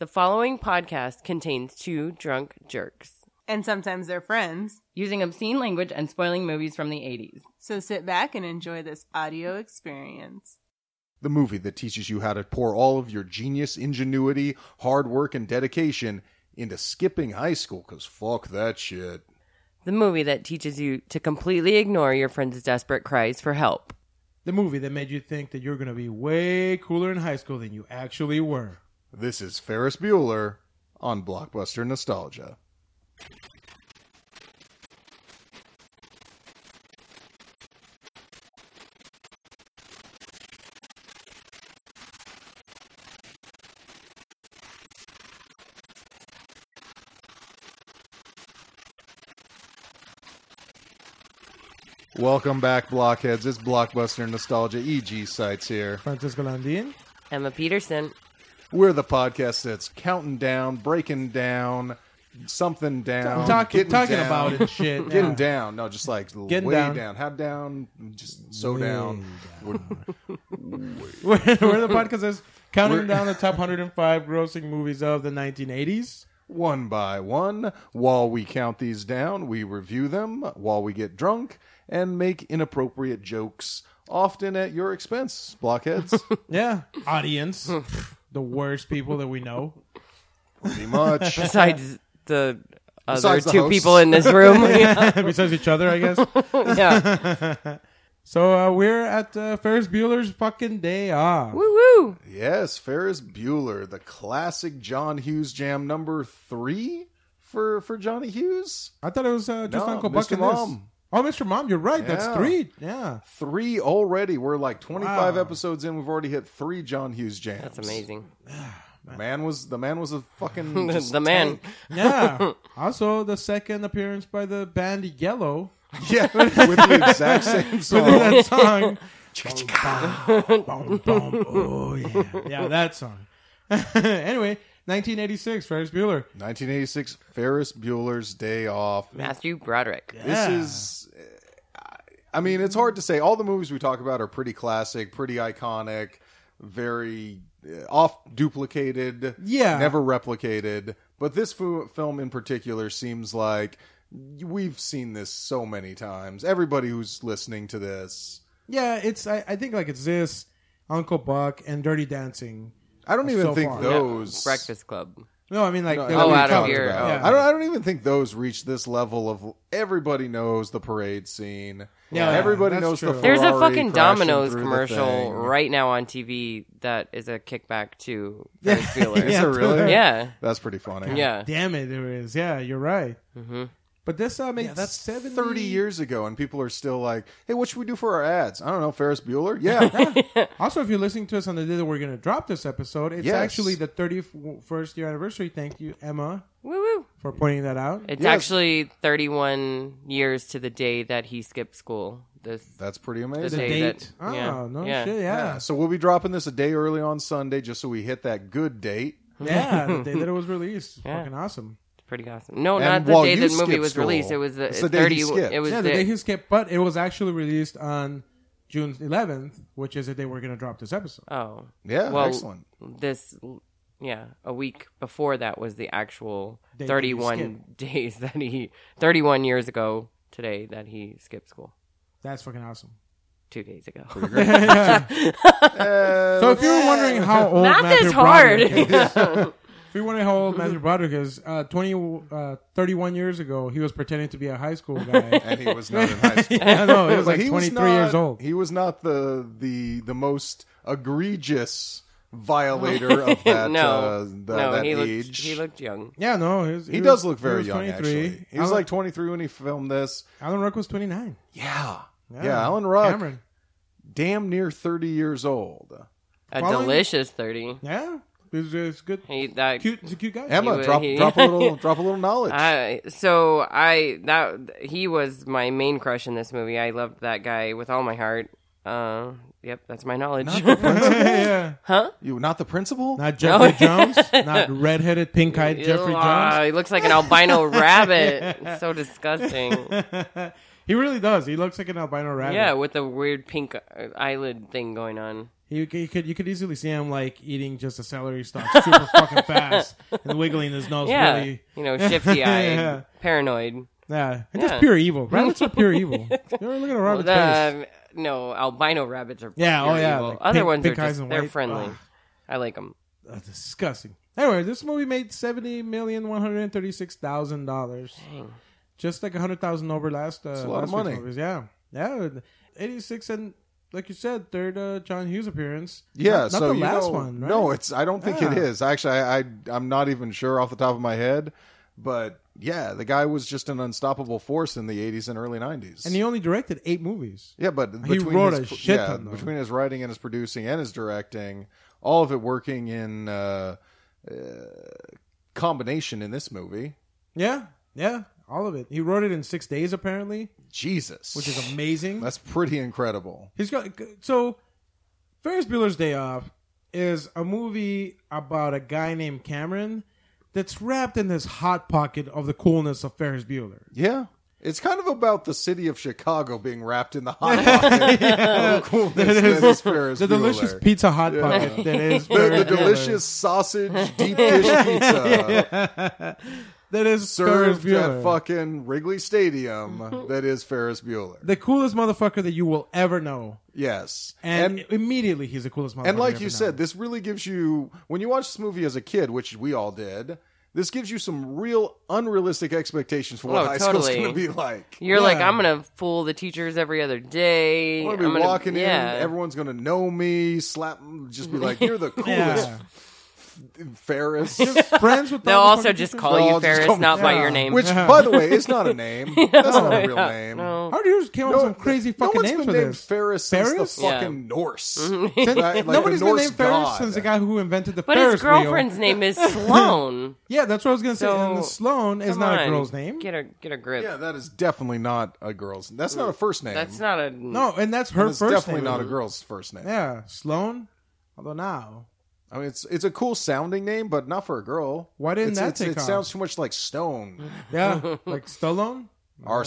The following podcast contains two drunk jerks. And sometimes they're friends. Using obscene language and spoiling movies from the 80s. So sit back and enjoy this audio experience. The movie that teaches you how to pour all of your genius, ingenuity, hard work, and dedication into skipping high school, because fuck that shit. The movie that teaches you to completely ignore your friend's desperate cries for help. The movie that made you think that you're going to be way cooler in high school than you actually were. This is Ferris Bueller on Blockbuster Nostalgia. Welcome back, Blockheads. It's Blockbuster Nostalgia. EG Sites here. Francisco Landin. Emma Peterson. We're the podcast that's counting down, breaking down, something down, Talking down, about it, shit. getting Yeah. down. No, just like Getting way down. down. How down? Just so Way down. We're the podcast that's counting down the top 105 grossing movies of the 1980s. One by one. While we count these down, we review them while we get drunk and make inappropriate jokes, often at your expense, Blockheads. Yeah. Audience. The worst people that we know. Pretty much. Besides the other Besides the two hosts. people in this room. Yeah. Besides each other, I guess. Yeah. So we're at Ferris Bueller's fucking day off. Woo woo. Yes, Ferris Bueller, the classic John Hughes jam number 3 for Johnny Hughes. I thought it was just No, Uncle Buck Mr. and this. Mom. Oh, Mr. Mom, you're right. That's Yeah. 3. Yeah. 3 already. We're like 25 Wow. episodes in. We've already hit 3 John Hughes jams. That's amazing. The man was a fucking just The man. tank. Yeah. Also, the second appearance by the band Yellow. Yeah, with the exact same song. That song. Boom, boom. Oh, yeah. Yeah, that song. Anyway, 1986, Ferris Bueller. 1986, Ferris Bueller's Day Off. Matthew Broderick. Yeah. This is, I mean, it's hard to say. All the movies we talk about are pretty classic, pretty iconic, very oft duplicated, Yeah. never replicated. But this film in particular seems like we've seen this so many times. Everybody who's listening to this. Yeah, it's. I think like it's this, Uncle Buck, and Dirty Dancing. I don't even So think far. those Breakfast Club. No, I mean like. No, the- that we out of talked here. about. Yeah. I don't even think those reach this level of everybody knows the parade scene. Yeah, everybody that's knows true. the There's a Ferrari fucking crashing Domino's through the commercial thing. right now on TV that is a kickback to Ferris Bueller. Is it really? Yeah. That's pretty funny. Yeah. Damn it, there is. Yeah, you're right. Mm-hmm. But this makes Yeah, that's 70 30 years ago, and people are still like, hey, what should we do for our ads? I don't know, Ferris Bueller? Yeah. Also, if you're listening to us on the day that we're going to drop this episode, it's Yes. actually the 31st year anniversary. Thank you, Emma, Woo woo. for pointing that out. It's Yes. actually 31 years to the day that he skipped school. That's pretty The amazing. day Date. that- Oh, yeah. no Yeah. shit, yeah. So we'll be dropping this a day early on Sunday just so we hit that good date. Yeah, the day that it was released. Yeah. Fucking awesome. Pretty awesome. No, And not the while day you the movie skipped was school, released. It was the it's the day he 30. skipped. It was Yeah, the day he skipped, but it was actually released on June 11th, which is the day we're going to drop this episode. Oh. Yeah, Well, excellent. a week before that was the actual Day that he 31 days that 31 years ago today that he skipped school. That's fucking awesome. 2 days ago. So if you were wondering how old Math Matthew is hard. Broderick, if you're wondering how old Matthew Broderick is, 31 years ago, he was pretending to be a high school guy. And he was not in high school. I know, he was like He 23 not- years old. He was not the most egregious violator of that, no, that he age. he looked young. Yeah, no. He does look very was young, 23. actually. He was like 23 when he filmed this. Alan Ruck was 29. Yeah, Alan Ruck, Cameron. damn near 30 years old. A Following- delicious 30. Yeah, it's good. He's He's a cute guy. Emma, He- drop he- a little knowledge. He was my main crush in this movie. I loved that guy with all my heart. Yep, that's my knowledge. Yeah. You not the principal? Not Jeffrey Jones. Not redheaded, pink-eyed Jeffrey Jones. He looks like an albino rabbit. It's so disgusting. He really does. He looks like an albino rabbit. Yeah, with the weird pink eyelid thing going on. You could easily see him like eating just a celery stalk super fucking fast and wiggling his nose Yeah, really. shifty-eyed, Yeah. paranoid. Yeah, and Yeah. just pure evil. Rabbits are pure evil. You ever look at a rabbit's face? No, albino rabbits are Yeah, pure oh yeah. evil. like Other pink- ones pink are eyes just and they're white. friendly. Ugh, I like them. that's disgusting. Anyway, this movie made $70,136,000. Just like 100,000 over last. That's a lot of last week's money. movies. Yeah, 86 and like you said, third John Hughes appearance. Yeah, not so the you last know, one. Right? No, I don't think it Yeah. is. Actually, I'm not even sure off the top of my head, but yeah, the guy was just an unstoppable force in the 80s and early 90s. and he only directed 8 movies. yeah, but he between wrote his, a shit ton, though. between his writing and his producing and his directing, all of it working in combination in this movie. Yeah, all of it. He wrote it in 6 days apparently, Jesus, which is amazing. that's pretty incredible. He's got so Ferris Bueller's Day Off is a movie about a guy named Cameron that's wrapped in this hot pocket of the coolness of Ferris Bueller. Yeah. It's kind of about the city of Chicago being wrapped in the hot pocket of coolness that is Ferris The Bueller. delicious pizza hot pocket that is the Ferris Bueller. delicious sausage deep dish pizza that is Ferris served Bueller. at fucking Wrigley Stadium that is Ferris Bueller. The coolest motherfucker that you will ever know. Yes. And immediately he's the coolest motherfucker. And like ever you known. said, this really gives you, when you watch this movie as a kid, which we all did, this gives you some real unrealistic expectations for what Oh, high school's totally. going to be like. You're like, Yeah. I'm gonna fool the teachers every other day. I'm going to be walking in, yeah. everyone's going to know me, slap, just be like, you're the coolest Yeah. Ferris. Friends with They'll all the also fucking just teachers? call They'll you all just Ferris, call me not by Ferris. your name. Which, by the way, is not a name. That's not a real name. No. How do you came up with some crazy fucking no names one's for been named this? Ferris since Ferris? the fucking Norse. Since- Like Nobody's the been Norse named Ferris god. since the guy who invented the But Ferris his girlfriend's wheel. name is Sloane. Yeah, that's what I was going to say. So, And the Sloane is Come not a on, girl's name. Get a grip. Yeah, that is definitely not a girl's. That's not a first name. That's not a No, and that's her And it's first definitely name. not a girl's first name. Yeah, Sloane. Although now, I mean, it's a cool sounding name, but not for a girl. Why didn't that take It off? sounds too much like Stone. yeah, like Stallone. Our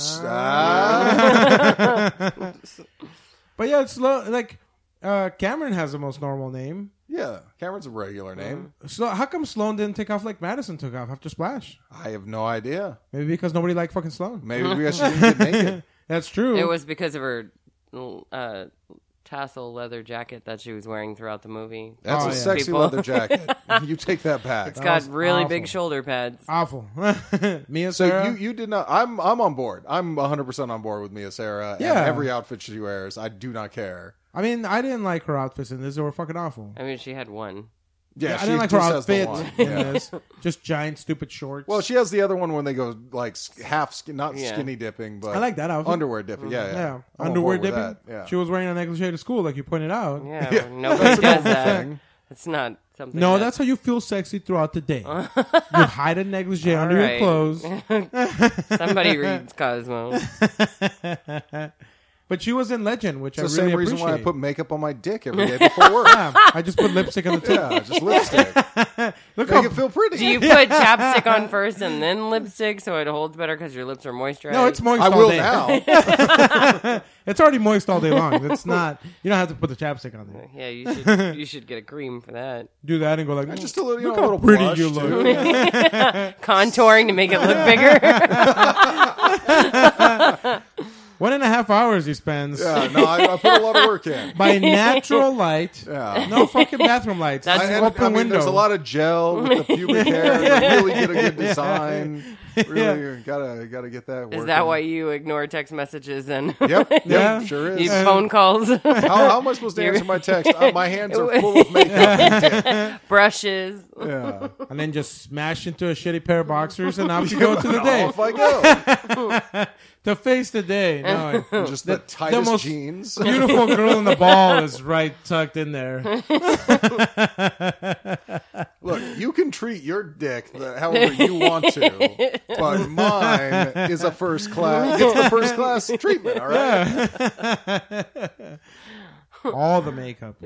But yeah, it's like Cameron has the most normal name. yeah, Cameron's a regular name. So how come Sloane didn't take off like Madison took off after Splash? I have no idea. Maybe because nobody liked fucking Sloane. Maybe because she didn't get naked. That's true. It was because of her tassel leather jacket that she was wearing throughout the movie. That's Oh, a yeah. sexy People. leather jacket. You take that back. It's That got was really awful. big shoulder pads. awful. Mia So Sarah. you did not. I'm on board. I'm 100% on board with Mia Sarah. Yeah. And every outfit she wears, I do not care. I mean, I didn't like her outfits in this. They were fucking awful. I mean, she had one. Yeah, I she didn't like her just has the outfit one. in Yeah. this. Just giant, stupid shorts. Well, she has the other one when they go like not Yeah. skinny dipping, but I like that outfit. underwear dipping. Yeah, yeah, I'm on underwear board with dipping. that. Yeah. She was wearing a negligee to school, like you pointed out. Yeah, Yeah, nobody that's a does normal that. thing. It's not something. No, that- that's how you feel sexy throughout the day. You hide a negligee under your right. clothes. somebody reads Cosmo. But she was in Legend, which It's I the really same reason appreciate. why I put makeup on my dick every day before work. Yeah, I just put lipstick on the tip. Yeah, just lipstick. Look Make how it feel pretty. Do you put chapstick on first and then lipstick so it holds better because your lips are moisturized? no, it's moist I all will day. now. It's already moist all day long. It's not. You don't have to put the chapstick on there. Yeah, you should get a cream for that. Do that and go like, Just a little, look a how little pretty blush, you too. look. Contouring to make it look bigger. 1.5 hours he spends Yeah, no, I put a lot of work in. by natural light. Yeah. No fucking bathroom lights. That's- And, open I mean, window. there's a lot of gel with the pubic hair to really get a good design. Really, gotta get that working. Is that why you ignore text messages and Yep, Yeah. sure you is. phone calls, How am I supposed to answer my text? My hands are full of makeup. brushes? Yeah. And then just smash into a shitty pair of boxers and off you go to the day. Off I go. To face the day. No, Just the tightest most- jeans. beautiful girl in the ball is right tucked in there. Look, you can treat your dick however you want to, but mine is a first class. It's the first class treatment. All right. All the makeup.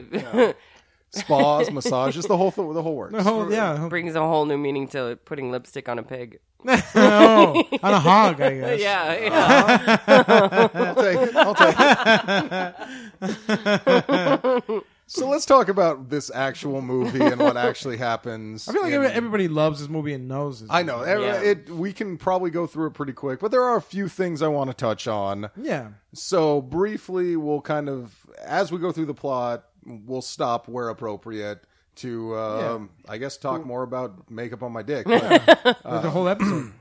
Spas, massages, the whole works. The whole, yeah. Brings a whole new meaning to putting lipstick on a pig. Oh, on a hog, I guess. Yeah. I'll take it. So let's talk about this actual movie and what actually happens. I feel like in- everybody loves this movie and knows this. I know. Yeah. We can probably go through it pretty quick, but there are a few things I want to touch on. Yeah. So briefly, we'll kind of, as we go through the plot, we'll stop where appropriate to, I guess, talk more about makeup on my dick. But, Like the whole episode.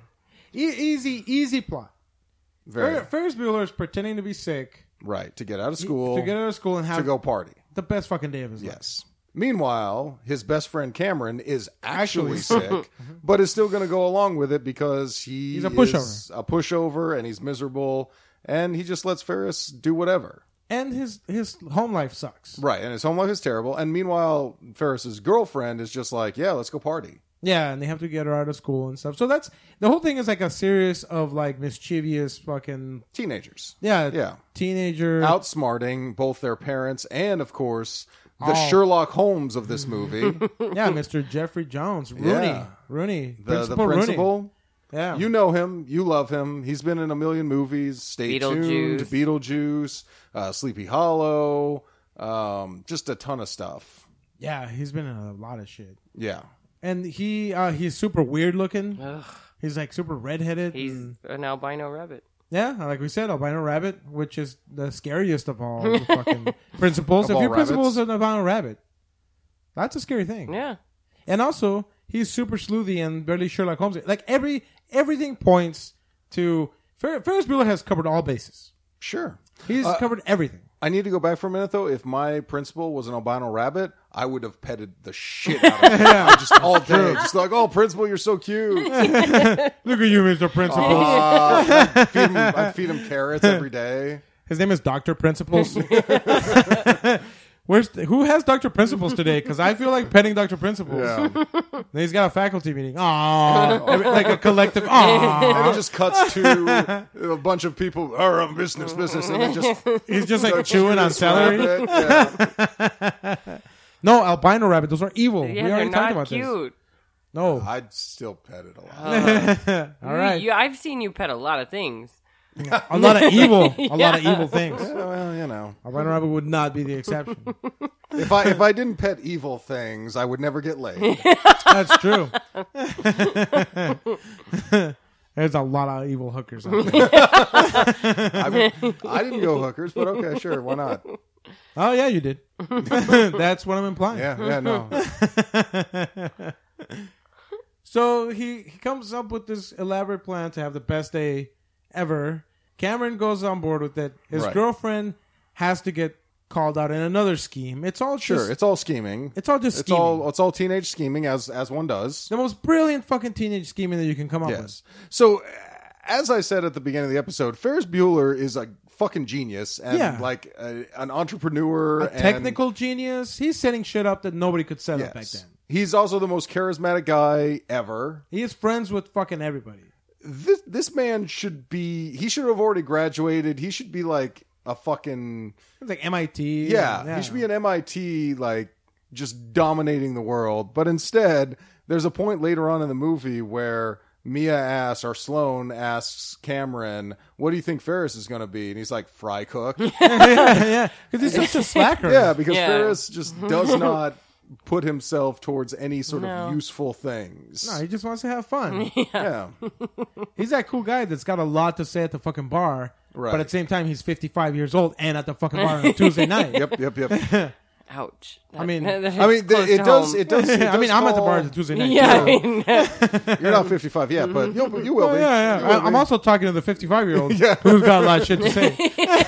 Easy plot. very Ferris Bueller is pretending to be sick right to get out of school, to get out of school and to have go party. the best fucking day of his life. Yes. Meanwhile, his best friend Cameron is actually sick, but is still going to go along with it because he's a pushover. is a pushover and he's miserable, and he just lets Ferris do whatever. And his home life sucks. Right, and his home life is terrible. And meanwhile, Ferris's girlfriend is just like, yeah, let's go party. Yeah, and they have to get her out of school and stuff. So that's the whole thing is like a series of like mischievous fucking Teenagers. yeah teenager Outsmarting both their parents and, of course, the Oh. Sherlock Holmes of this movie. yeah, Mr. Jeffrey Jones, Yeah. Rooney, The principal. Rooney. Yeah, You know him. You love him. He's been in a million movies. Stay tuned. Beetlejuice, Sleepy Hollow, just a ton of stuff. yeah, he's been in a lot of shit. Yeah. And he's super weird looking. Ugh, He's like super redheaded. he's and- an albino rabbit. yeah, like we said, albino rabbit, which is the scariest of all the fucking principals. Of If all your principal rabbits. is an albino rabbit, that's a scary thing. Yeah. And also, he's super sleuthy and barely Sherlock Holmes. Like everything points to Ferris Bueller has covered all bases. Sure. He's covered everything. I need to go back for a minute, though. If my principal was an albino rabbit, I would have petted the shit out of him. Just all day. Just like, oh, principal, you're so cute. Look at you, Mr. Principal. I'd feed him carrots every day. His name is Dr. Principals. Who has Dr. Principals today? Because I feel like petting Dr. Principals. Yeah. Then he's got a faculty meeting. Aww. Like a collective. Aww. And it just cuts to a bunch of people, oh, I'm business. And then just He's just like chewing on celery. Yeah. No, albino rabbit. Those are evil. Yeah, we they're already talked not about cute. this. No. I'd still pet it a lot. All right. I've seen you pet a lot of things. A lot of evil. A lot of evil things. Well, you know. Albino rabbit would not be the exception. If I didn't pet evil things, I would never get laid. That's true. There's a lot of evil hookers out there. I didn't go hookers, but okay, sure, why not? Oh, yeah, you did. That's what I'm implying. Yeah, no. So he comes up with this elaborate plan to have the best day ever. Cameron goes on board with it. His Right. girlfriend has to get called out in another scheme. It's all Sure, just, it's all scheming. it's all just It's scheming. all teenage scheming as one does. The most brilliant fucking teenage scheming that you can come up Yes. So, as I said at the beginning of the episode, Ferris Bueller is a fucking genius and Yeah. like an entrepreneur, with. A technical genius. He's setting shit up that nobody could set and, up back yes. then. He's also the most charismatic guy ever. He is friends with fucking everybody. This man should be. He should have already graduated. He should be like a fucking. It's like MIT. Yeah, he should be an MIT, like, just dominating the world. But instead, there's a point later on in the movie where Sloane asks Cameron, what do you think Ferris is going to be? And he's like, fry cook. yeah, because he's such a slacker. Yeah, because Yeah. Ferris just does not put himself towards any sort No. of useful things. No, he just wants to have fun. Yeah. He's that cool guy that's got a lot to say at the fucking bar, Right. but at the same time, he's 55 years old and at the fucking bar on a Tuesday night. Yep. Ouch. I mean- I mean, it does. I mean, I'm at the bar on a call- Tuesday night. Yeah, too. I mean, You're not 55 yet, but you will Oh, be. yeah. You will I'm be. also talking to the 55-year-old Yeah. who's got a lot of shit to say.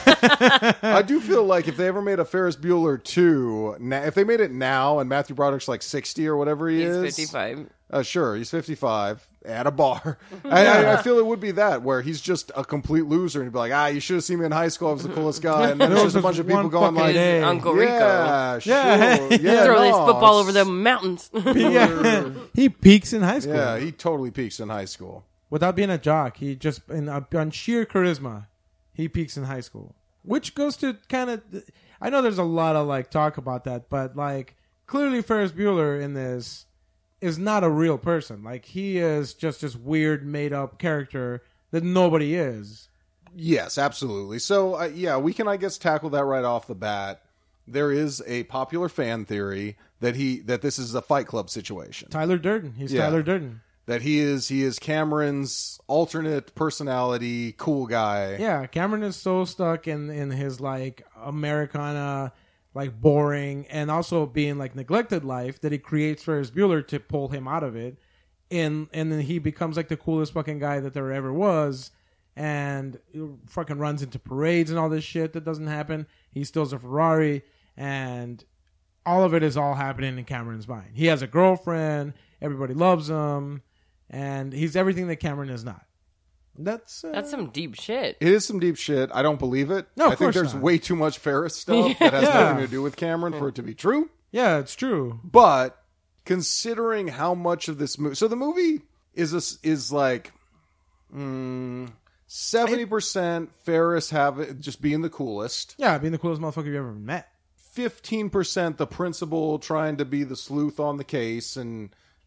I do feel like if they ever made a Ferris Bueller 2, if they made it now and Matthew Broderick's like 60 or whatever he he's is. 55. Sure, he's 55 at a bar. I feel it would be that, where he's just a complete loser and he'd be like, you should have seen me in high school. I was the coolest guy. And then There there's was a bunch just of people one going fucking like, day. His Uncle Rico. yeah, sure. Yeah. Yeah, Throw this no, football over it's- the mountains. Yeah. He peaks in high school. Yeah, he totally peaks in high school. Without being a jock, he just on sheer charisma, he peaks in high school. Which goes to kind of, I know there's a lot of like talk about that, but like clearly Ferris Bueller in this is not a real person. Like, he is just this weird, made-up character that nobody is. Yes, absolutely. So, yeah, we can, I guess, tackle that right off the bat. There is a popular fan theory that this is a Fight Club situation. Tyler Durden. He's Tyler Durden. That he is Cameron's alternate personality, cool guy. Yeah, Cameron is so stuck in his, like, Americana, like, boring, and also being, like, neglected life that he creates Ferris Bueller to pull him out of it. And then he becomes, like, the coolest fucking guy that there ever was. And fucking runs into parades and all this shit that doesn't happen. He steals a Ferrari, and all of it is all happening in Cameron's mind. He has a girlfriend, everybody loves him, and he's everything that Cameron is not. That's some deep shit. It is some deep shit. I don't believe it. No, of I think course there's not. way too much Ferris stuff that has nothing to do with Cameron for it to be true. Yeah, it's true. But considering how much of this movie, so the movie is like 70% Ferris just being the coolest. Yeah, being the coolest motherfucker you ever met. 15% the principal trying to be the sleuth on the case and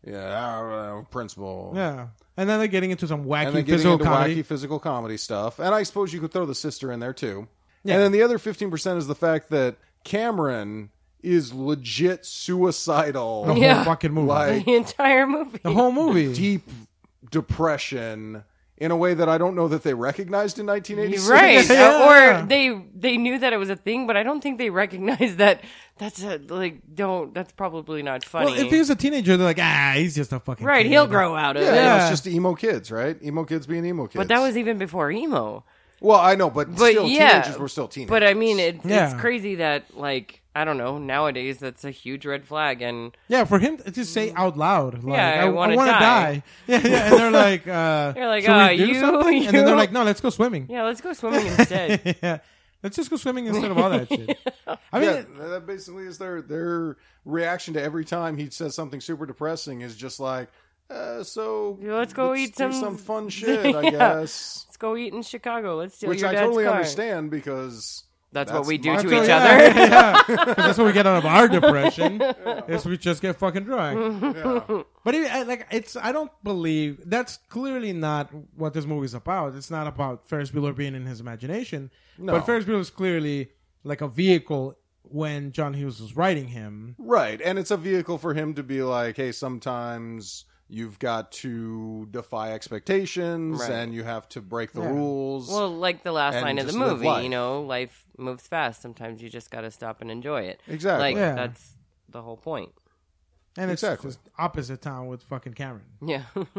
principal. Yeah, and then they're getting into some And wacky then getting physical into comedy. wacky physical comedy stuff. And I suppose you could throw the sister in there too. Yeah. And then the other 15% is the fact that Cameron is legit suicidal. The whole Yeah. fucking movie. Like, The entire movie. the whole movie. deep depression in a way that I don't know that they recognized in 1986. Right. Yeah. Or they knew that it was a thing, but I don't think they recognized that that's probably not funny. Well, if he was a teenager, they're like, he's just a fucking right, kid. he'll grow out of Yeah, it. you know, it's just emo kids, right? Emo kids being emo kids. But that was even before emo. Well, I know, but still, yeah, teenagers were still teenagers. But I mean, Yeah. it's crazy that, like, I don't know, nowadays that's a huge red flag. And Yeah, for him to say out loud, like, Yeah, I wanna wanna die. Yeah, yeah, and they're like, they're like, should we do you, something? And then they're like, no, let's go swimming. yeah, let's go swimming instead. Yeah, let's just go swimming instead of all that shit. I mean, yeah, that basically is their reaction to every time he says something super depressing is just like, so Yeah, let's go eat do some- some fun shit, I Yeah. guess. Let's go eat in Chicago. Let's steal Which your I dad's totally car. understand because That's what we do my- to so, each yeah, other. yeah, 'cause that's what we get out of our depression. Is we just get fucking drunk. Yeah. But I don't believe that's clearly not what this movie's about. It's not about Ferris Bueller being in his imagination. No. But Ferris Bueller is clearly like a vehicle when John Hughes was writing him. Right, and it's a vehicle for him to be like, hey, sometimes you've got to defy expectations Right. and you have to break the Yeah. rules. Well, like the last And line of the just live movie, life. you know, life moves fast. Sometimes you just got to stop and enjoy it. Exactly. Like, Yeah. that's the whole point. And it's Exactly. just opposite town with fucking Cameron. Yeah.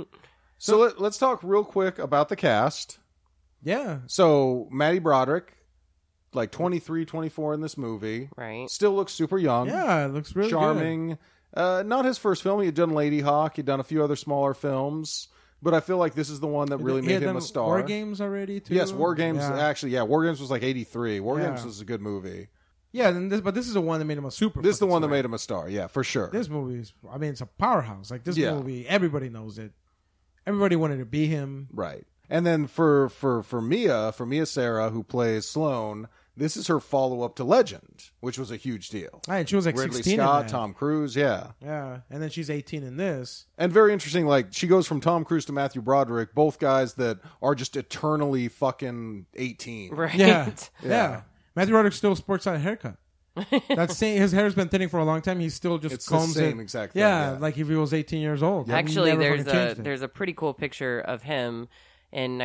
So let's talk real quick about the cast. Yeah. So Matty Broderick, like 23, 24 in this movie. Right. Still looks super young. Yeah, it looks really charming. Not his first film. He had done Lady Hawk. He'd done a few other smaller films. But I feel like this is the one that good. really He made had him done a star. War Games already too. Yes, War Games. Yeah. Actually, yeah, War Games was like 83. War Yeah. Games was a good movie. Yeah, but this is the one that made him a super. This is the fucking one that star. made him a star. Yeah, for sure. This movie is. I mean, it's a powerhouse. Like this Yeah. movie, everybody knows it. Everybody wanted to be him. Right. And then for Mia Sara, who plays Sloane, this is her follow up to Legend, which was a huge deal. Right, she was like Ridley 16 Scott, in that. Tom Cruise, yeah. Yeah, and then she's 18 in this. And very interesting, like, she goes from Tom Cruise to Matthew Broderick, both guys that are just eternally fucking 18. Right. Yeah. Matthew Broderick still sports out a haircut. That's saying his hair's been thinning for a long time. He still just It's the combs same it. exact thing, Yeah, yeah. like if he was 18 years old. Actually, Never fucking changed it. there's a pretty cool picture of him in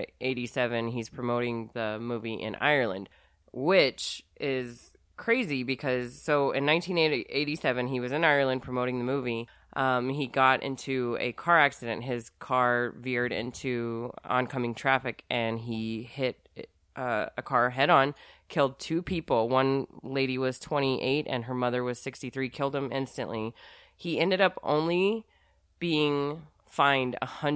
1987. He's promoting the movie in Ireland, which is crazy because so in 1987 he was in Ireland promoting the movie. He got into a car accident. His car veered into oncoming traffic and he hit a car head on, killed two people. One lady was 28 and her mother was 63, killed him instantly. He ended up only being fined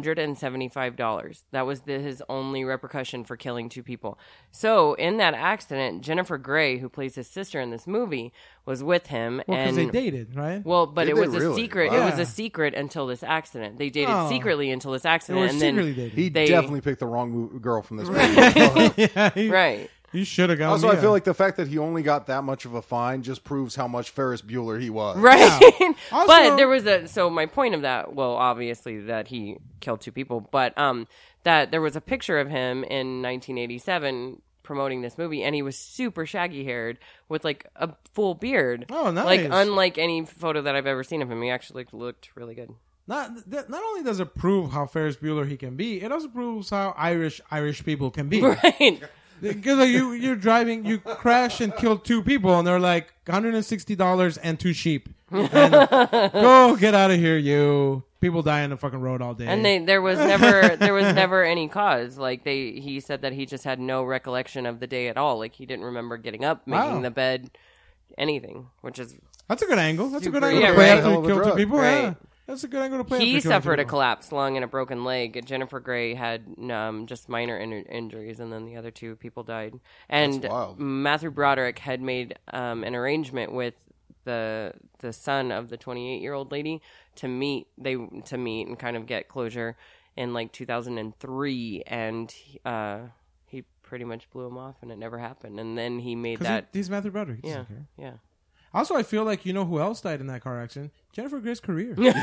$175. That was his only repercussion for killing two people. So in that accident, Jennifer Grey, who plays his sister in this movie, was with him. Well, because and they dated, right? well, but Did it they was a really? secret. Wow. It was Yeah. a secret until this accident. They dated Oh. secretly until this They accident, were and then secretly dating. He They- definitely picked the wrong girl from this movie. yeah, right. You should have gone. Also, I feel like the fact that he only got that much of a fine just proves how much Ferris Bueller he was. Right. Also- but there was so my point of that, well, obviously that he killed 2 people, but that there was a picture of him in 1987 promoting this movie, and he was super shaggy haired with like a full beard. Oh, nice. Like unlike any photo that I've ever seen of him. He actually looked really good. Not only does it prove how Ferris Bueller he can be, it also proves how Irish people can be. Right. Because like, you're driving, you crash and kill 2 people, and they're like $160 and 2 sheep. And go get out of here, you. People die on the fucking road all day. And there was never any cause. Like he said that he just had no recollection of the day at all. Like he didn't remember getting up, making the bed, anything. Which is That's a good angle. That's a good Super- angle yeah, to play right. after Hell of you a kill 2 drug. people. Right. Yeah. That's a good angle to play. he after killing 2 suffered a people. collapsed lung and a broken leg. Jennifer Grey had just minor injuries, and then the other 2 people died. And That's wild. Matthew Broderick had made an arrangement with the son of the 28-year-old lady to meet and kind of get closure in like 2003, and he pretty much blew him off, and it never happened. And then he made that. He's Matthew Broderick. He Yeah, doesn't care. yeah. Also, I feel like you know who else died in that car accident? Jennifer Grey's career. You're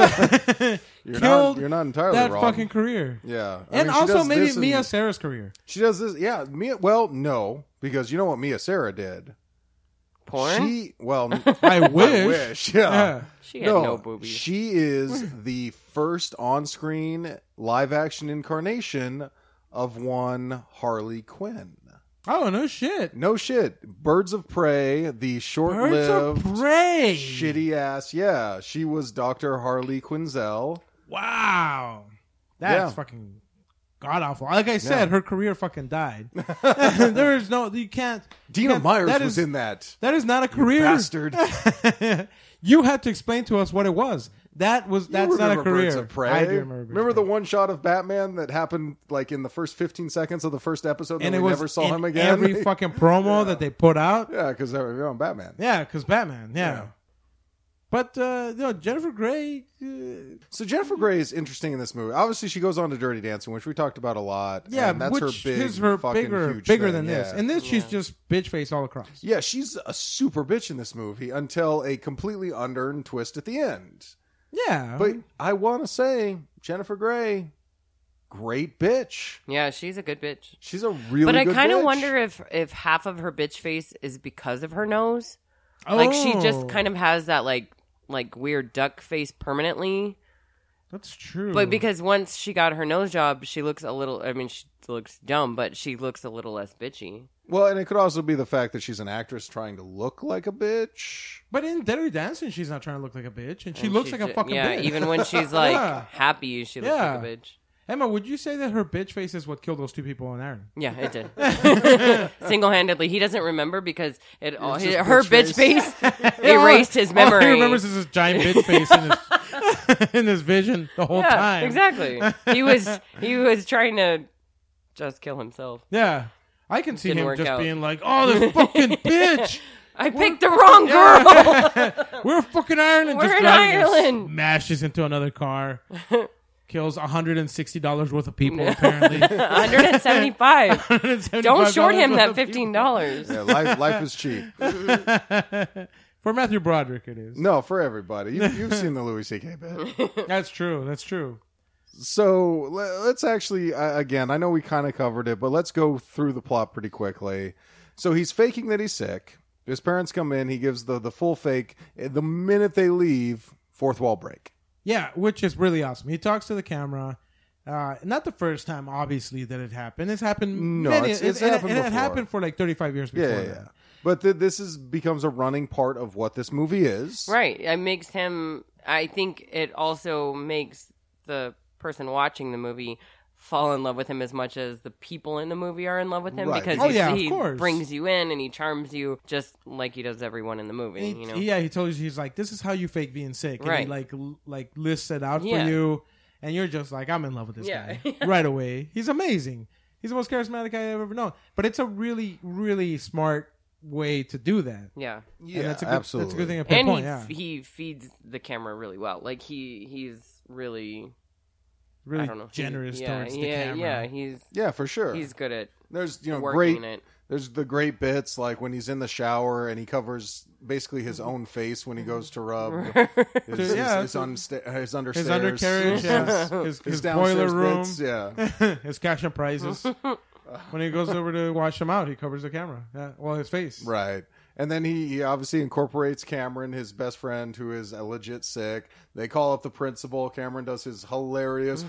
Killed not entirely that wrong. fucking career. Yeah. And she also does maybe this Mia and- Sarah's career. She does this. Yeah. Well, no, because you know what Mia Sarah did? Porn? I wish. I wish. Yeah. She had no boobies. She is the first on-screen live-action incarnation of one Harley Quinn. Oh, no shit. No shit. Birds of Prey, the Birds short-lived, of Prey. shitty-ass. Yeah, she was Dr. Harley Quinzel. Wow. That's Yeah. fucking god awful. Like I said, Yeah. her career fucking died. There is no, you can't. Dina Myers that was is- in that. That is not a career. Bastard. You had to explain to us what it was. That's not a Remember career. Birds of Prey? I do remember. Birds Remember of the Prey. one shot of Batman that happened like in the first 15 seconds of the first episode, And and it we was never saw in him again. every fucking promo that they put out. Yeah, because they're on Batman. Yeah, because Batman. Yeah. Yeah. But Jennifer Grey. So Jennifer Grey is interesting in this movie. Obviously, she goes on to Dirty Dancing, which we talked about a lot. Yeah, and that's which her big, is her fucking bigger huge bigger thing, than this. yeah. And this, she's just bitch face all across. Yeah, she's a super bitch in this movie until a completely unearned twist at the end. Yeah, But I want to say, Jennifer Grey, great bitch. Yeah, she's a good bitch. She's a really But I good kind of bitch. wonder if half of her bitch face is because of her nose. Like she just Oh, kind of has that like weird duck face permanently. That's true. But because once she got her nose job, she looks a little. I mean, she looks dumb, but she looks a little less bitchy. Well, and it could also be the fact that she's an actress trying to look like a bitch. But in Dirty Dancing, she's not trying to look like a bitch, and she And looks like a fucking yeah. bitch. Even when she's like Yeah. happy, she looks like a bitch. Emma, would you say that her bitch face is what killed those 2 people in Ireland? Yeah, it did. Single-handedly. He doesn't remember because her bitch face erased his memory. All he remembers is this giant bitch face in his vision the whole yeah, time. exactly. He was trying to just kill himself. Yeah. I can see Didn't him work just out. being like, oh, this fucking bitch. I picked the wrong girl. We're fucking Ireland. We're just in driving and Ireland. Smashes into another car. Kills $160 worth of people, apparently. 175. $175 Don't short him worth that of people. $15. Yeah, life is cheap. For Matthew Broderick, it is. No, for everybody. You've seen the Louis C.K. bit. That's true. That's true. So let's actually, again, I know we kind of covered it, but let's go through the plot pretty quickly. So he's faking that he's sick. His parents come in. He gives the full fake. The minute they leave, fourth wall break. Yeah, which is really awesome. He talks to the camera. Not the first time, obviously, that it happened. It's happened. No, many, it's it happened before. happened for like 35 years before. Yeah. that. But this becomes a running part of what this movie is. Right. It makes him. I think it also makes the person watching the movie fall in love with him as much as the people in the movie are in love with him Right. because Oh, yeah, of he course. brings you in and he charms you just like he does everyone in the movie. He, You know. Yeah, he told you, he's like, this is how you fake being sick. And Right. he like lists it out Yeah. for you. And you're just like, I'm in love with this Yeah. guy right away. He's amazing. He's the most charismatic guy I've ever known. But it's a really, really smart way to do that. Yeah. Yeah, And that's a good, absolutely. That's a good thing to And pinpoint, yeah. he feeds the camera really well. Like he's really Really I don't know generous yeah, towards the yeah, camera. Yeah, he's Yeah, for sure. good at There's working great. it. There's the great bits like when he's in the shower and he covers basically his own face when he goes to rub his understairs. His undercarriage, his boiler downstairs room, bits, yeah. his cash and prizes. When he goes over to wash him out, he covers the camera. Yeah, well, his face. Right. And then he obviously incorporates Cameron, his best friend, who is legit sick. They call up the principal. Cameron does his hilarious,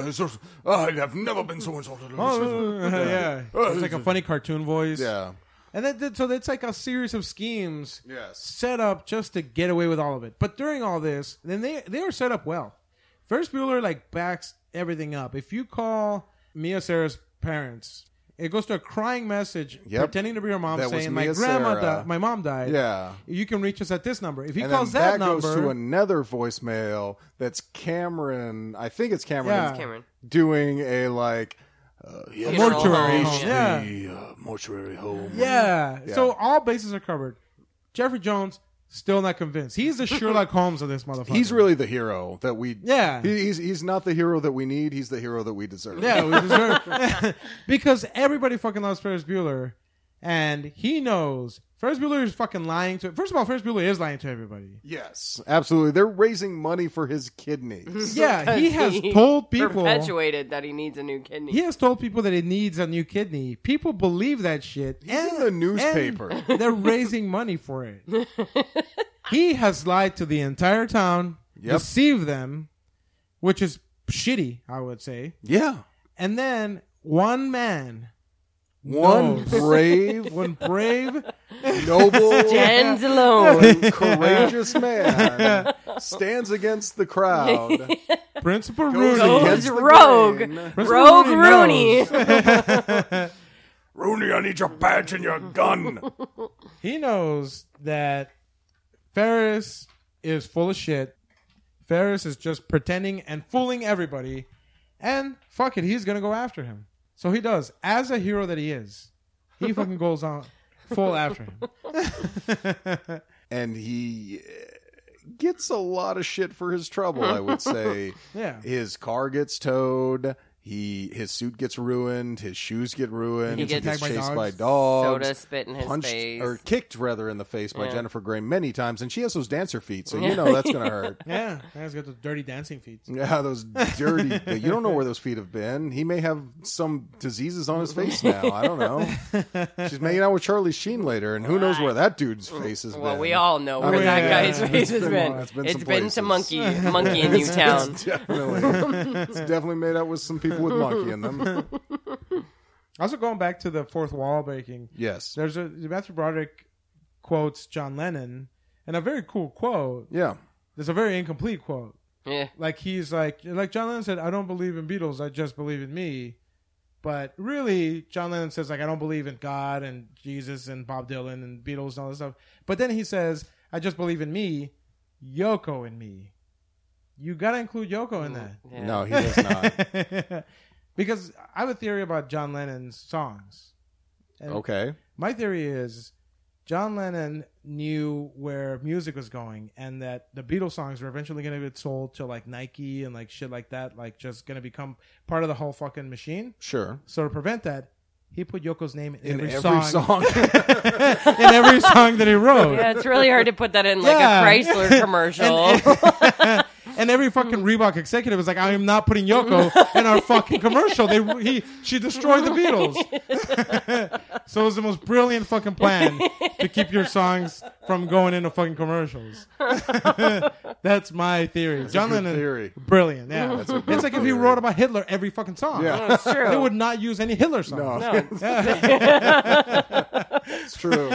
I have never been so insulted. Yeah. It's like a funny cartoon voice. Yeah. And then, so it's like a series of schemes Yes. set up just to get away with all of it. But during all this, then they are set up well. Ferris Bueller like backs everything up. If you call Mia Sarah's parents, it goes to a crying message pretending to be your mom, That was saying, Mia my mom died. Yeah. You can reach us at this number. If he And calls then that goes number, to another voicemail that's Cameron. I think it's Cameron. Yeah. Cameron. Doing a like mortuary home. home. Yeah. mortuary home. Yeah. So all bases are covered. Jeffrey Jones still not convinced. He's the Sherlock Holmes of this motherfucker. He's really the hero that we. Yeah. He's not the hero that we need. He's the hero that we deserve. Yeah, we deserve because everybody fucking loves Ferris Bueller, and he knows Ferris Bueller is fucking lying to. First of all, Ferris Bueller is lying to everybody. Yes, absolutely. They're raising money for his kidneys. Yeah, he has told people perpetuated that he needs a new kidney. He has told people that he needs a new kidney. People believe that shit. He's in the newspaper. And they're raising money for it. He has lied to the entire town, deceived them, which is shitty, I would say. Yeah. And then one man, one brave, noble, stands alone, courageous man stands against the crowd. Principal Goes Rooney. against the rogue. grain. Rogue Rooney. Rooney, I need your badge and your gun. He knows that Ferris is full of shit. Ferris is just pretending and fooling everybody. And fuck it, he's going to go after him. So he does. As a hero that he is, he fucking goes on full after him. And he gets a lot of shit for his trouble, I would say. Yeah. His car gets towed. His suit gets ruined. His shoes get ruined. He gets chased attacked by by dogs. Soda spit in his punched face. or kicked rather in the face by Yeah. Jennifer Grey many times, and she has those dancer feet, so you know that's gonna hurt. Yeah. He's got the dirty dancing feet. Yeah, those dirty. You don't know where those feet have been. He may have some diseases on his face now. I don't know. She's making out with Charlie Sheen later, and who knows where that dude's face has Well, been. we all know where mean, that yeah, guy's it's face has been- been. it's been It's some been to places. monkey in Newtown. It's definitely made out with some people with monkey in them. Also, going back to the fourth wall breaking, Yes. there's Matthew Broderick quotes John Lennon, and a very cool quote. Yeah. There's a very incomplete quote. Yeah. Like he's like John Lennon said, I don't believe in Beatles, I just believe in me. But really, John Lennon says like I don't believe in God and Jesus and Bob Dylan and Beatles and all this stuff. But then he says, I just believe in me, Yoko and me. You gotta include Yoko in that. Yeah. No, he does not. Because I have a theory about John Lennon's songs. And Okay. my theory is John Lennon knew where music was going and that the Beatles songs were eventually going to get sold to like Nike and like shit like that, like just going to become part of the whole fucking machine. Sure. So to prevent that, he put Yoko's name in every every song. In every song that he wrote. Yeah, it's really hard to put that in like Yeah. a Chrysler commercial. And every fucking Reebok executive was like, I am not putting Yoko in our fucking commercial. She destroyed the Beatles. So it was the most brilliant fucking plan to keep your songs from going into fucking commercials. That's my theory. John good Lennon, theory. brilliant. Yeah, That's a good it's like if he theory. wrote about Hitler every fucking song. Yeah. That's true. They would not use any Hitler songs. No. No. It's true.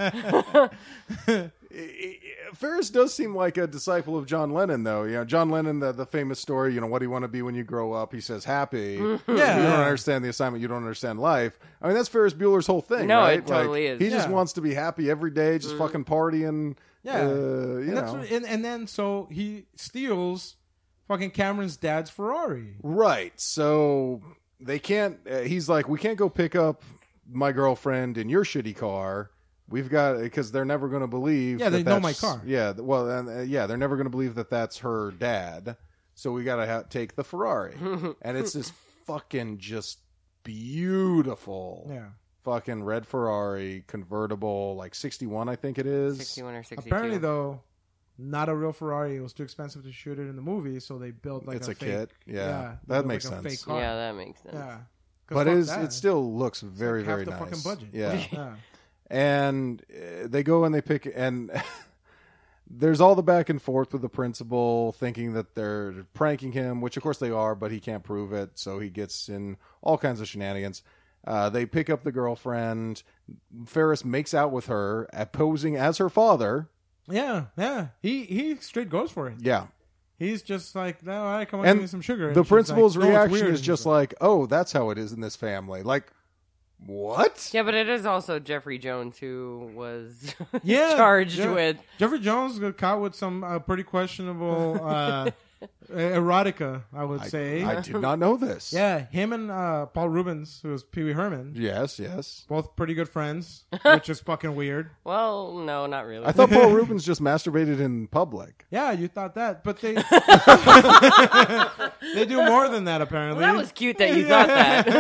Ferris does seem like a disciple of John Lennon, though. You know, John Lennon, the famous story, what do you want to be when you grow up? He says happy. Yeah. You don't understand the assignment. You don't understand life. I mean, that's Ferris Bueller's whole thing, No, right? it totally is. He just Yeah. wants to be happy every day, just fucking partying. Yeah. You And, that's know. what- and then so he steals fucking Cameron's dad's Ferrari. Right. So they can't. He's like, we can't go pick up my girlfriend in your shitty car. We've got because they're never going to believe. Yeah, they that know my that's- car. Yeah. Well, and they're never going to believe that that's her dad. So we got to take the Ferrari, and it's this fucking just beautiful. Yeah. fucking red Ferrari convertible, like 61, I think it is. 61 or 62. Apparently, though, not a real Ferrari. It was too expensive to shoot it in the movie, so they built like It's a a fake, kit. Yeah, they that built, makes like, a sense. fake car. Yeah, that makes sense. Yeah. 'Cause But fuck that. it still looks very, Like half very the nice. fucking budget. Yeah. Yeah. And they go and they pick, and there's all the back and forth with the principal thinking that they're pranking him, which of course they are, but he can't prove it, so he gets in all kinds of shenanigans. They pick up the girlfriend. Ferris makes out with her, posing as her father. Yeah, yeah. He straight goes for it. Yeah. He's just like, no, all right, come on, And give me some sugar. And the she's principal's like, no, it's reaction weird. is And just he's like, oh, that's how it is in this family. Like, what? Yeah, but it is also Jeffrey Jones who was Yeah, charged yeah. with. Jeffrey Jones got caught with some pretty questionable erotica, I would say. I did not know this. Yeah, him and Paul Rubens, who was Pee Wee Herman, Yes, yes. both pretty good friends, which is fucking weird. Well, no, not really. I thought Paul Rubens just masturbated in public. Yeah, you thought that, but they they do more than that apparently. Well, that was cute that you thought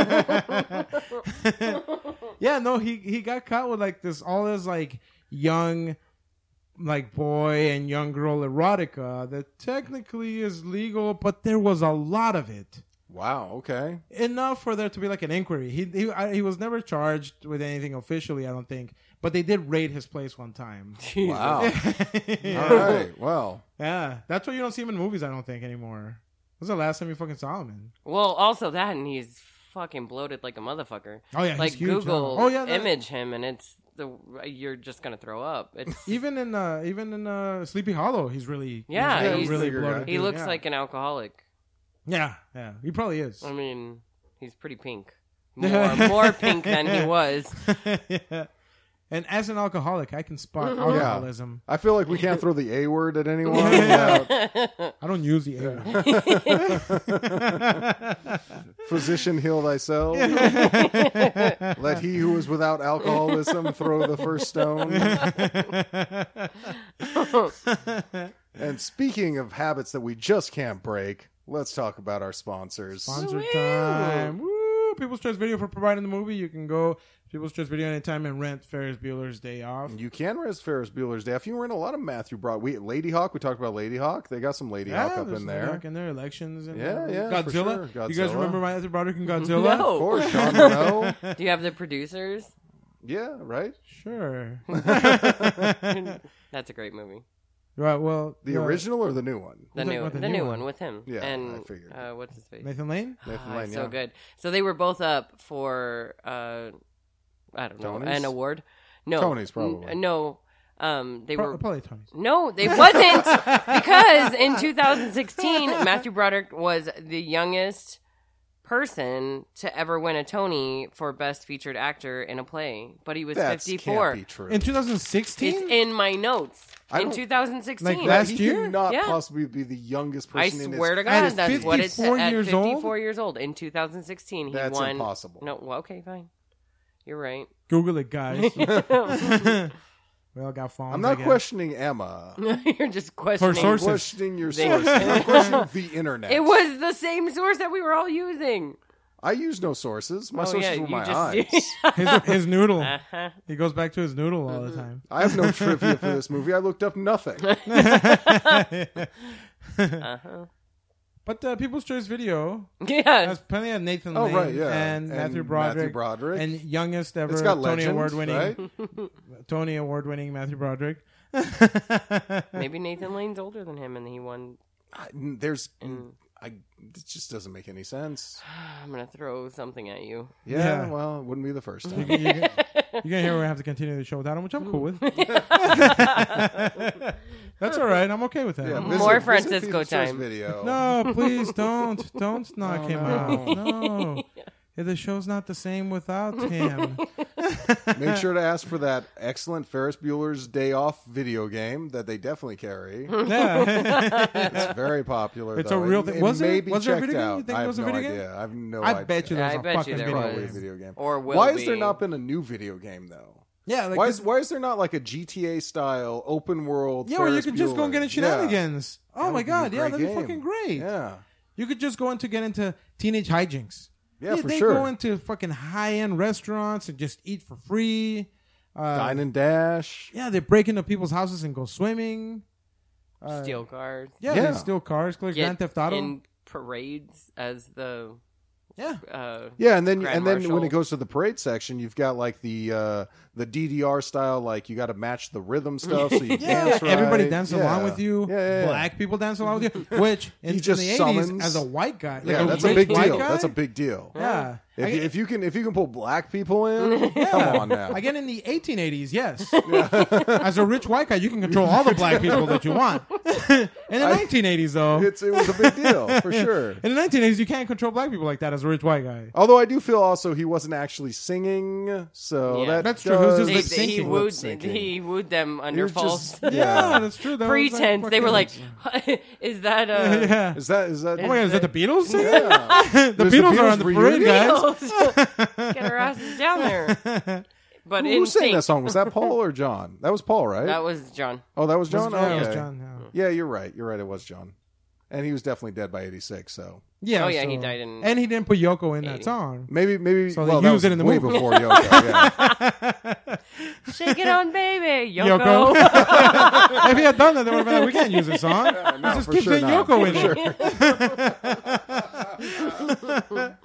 that. Yeah, no, he got caught with like all this like young like boy and young girl erotica that technically is legal, but there was a lot of it. Wow, okay. Enough for there to be like an inquiry. He was never charged with anything officially, I don't think, but they did raid his place one time. Wow. Yeah. All right, well. Yeah, that's why you don't see him in movies, I don't think, anymore. When's the last time you fucking saw him in? Well, also that, and he's fucking bloated like a motherfucker. Oh yeah, Like he's huge, Google yeah. Oh yeah, image him, and you're just gonna throw up. It's Even in Sleepy Hollow, he's really Yeah, he's he's really bigger bloated. guy. he dude, looks yeah. like an alcoholic. yeah, he probably is. I mean, he's pretty pink. More pink than he was. Yeah. And as an alcoholic, I can spot alcoholism. I feel like we can't throw the A word at anyone. without I don't use the A. Physician, heal thyself. Let he who is without alcoholism throw the first stone. And speaking of habits that we just can't break, let's talk about our sponsors. Sponsor Woo! time. Woo! People's Choice Video for providing the movie. You can go People's Choice Video anytime and rent Ferris Bueller's Day Off. You can rent Ferris Bueller's Day Off. You rent a lot of Matthew Broderick. Lady Hawk. We talked about Lady Hawk. They got some Lady Hawk up there's in Lady there. Hawk in there, elections and Yeah, yeah, for Godzilla. sure. You guys Godzilla. remember Matthew Broderick and Godzilla? No. Of course, Sean Moneau. Do you have the producers? Yeah, right. Sure. That's a great movie. Right. Well, The original or the new one? The We're new talking about the new one with him. Yeah, and I figured. What's his face? Nathan Lane. Nathan Ah, Lane. so Yeah. good. So they were both up for I don't know, Tonys? an award. No, Tonys, probably. No, they were. Probably Tony's. No, they wasn't because in 2016 Matthew Broderick was the youngest person to ever win a Tony for Best Featured Actor in a Play, but he was That 54. can't be true. In 2016. It's in my notes. I In don't- 2016. Like last he year? cannot Yeah. possibly be the youngest I person. swear to in God, his that's what it said. 54 At years old? 54 years old in 2016, he That's won. impossible. No, well, okay, fine. You're right. Google it, guys. We all got phones. I'm I not guess. questioning Emma. You're just questioning. I'm sources. questioning your They- source. I'm questioning the internet. It was the same source that we were all using. I use no sources. My Oh, sources yeah, were you my just- eyes. His noodle. Uh-huh. He goes back to his noodle all the time. I have no trivia for this movie. I looked up nothing. Uh-huh. But People's Choice Video Yeah. has plenty of Nathan Oh, Lane right, yeah. and Matthew Broderick. And youngest ever It's got Tony legend, Award winning right? Tony Award winning Matthew Broderick. Maybe Nathan Lane's older than him and he won. It just doesn't make any sense. I'm going to throw something at you. Yeah, Yeah. well, it wouldn't be the first time. You're gonna hear we have to continue the show without him, which I'm cool with. That's all right. I'm okay with that. Yeah, More visit Francisco People's Choice time. Video. No, please don't knock him no. out. No. Yeah, the show's not the same without him. Make sure to ask for that excellent Ferris Bueller's Day Off video game that they definitely carry. Yeah. It's very popular. It's though. a real It- thing. it Was may there- be was there a checked video game? out. You think I it have was a no video game? idea. I have no I idea. bet you Yeah, there's I a bet you fucking there video Probably a was. game. video game. Or will Why be. has there not been a new video game though? Yeah, like Why is there not like a GTA style open world? yeah, where you Ferris can just go and get Bueller? in shenanigans. Oh That my would be a god, yeah, great that'd be game. fucking great. Yeah. You could just go in to get into teenage hijinks. Yeah, for they sure. go into fucking high-end restaurants and just eat for free. Dine and dash. Yeah, they break into people's houses and go swimming. Steal cars. Yeah, Yeah. they steal cars, like Get Grand Theft Auto. in parades as the Yeah. Yeah, and then Grand when Marshal. it goes to the parade section, you've got like the DDR style, like you got to match the rhythm stuff, so you dance right. Everybody dance Yeah. along with you. Yeah. Black people dance along with you. Which in, just in the 80s, summons- as a white guy, like Yeah, that's a rich big white deal. guy, That's a big deal. yeah. If you can pull black people in, come on now. Again, in the 1880s, yes. As a rich white guy, you can control all the black people that you want. In the 1980s, though, It was a big deal for sure. in the 1980s, you can't control black people like that as a rich white guy. Although I do feel also he wasn't actually singing, so Yeah. That's true. He was does- just he lip-syncing. he wooed them under was false just- Yeah, that's true. That was pretense. They were like, fucking- "Is that yeah. Is that? Oh my god, is that the Beatles? singing? Yeah. The There's Beatles are on the parade, reunion? guys. Get our asses down there." But Who sang NSYNC, that song? Was that Paul or John? That was Paul, right? that was John. Oh, that was John. Yeah, it was Okay. John. Yeah, you're right. You're right. It was John, and he was definitely dead by '86. So Yeah. Oh, yeah, so- he died in and he didn't put Yoko in that 80. song. maybe. So well, they that used was it in the way movie. before Yoko. Yeah. "Shake It On, Baby," Yoko. Yoko. If he had done that, they would have been like, we can't use this song. No, Just for keep sure saying not. Yoko in For it.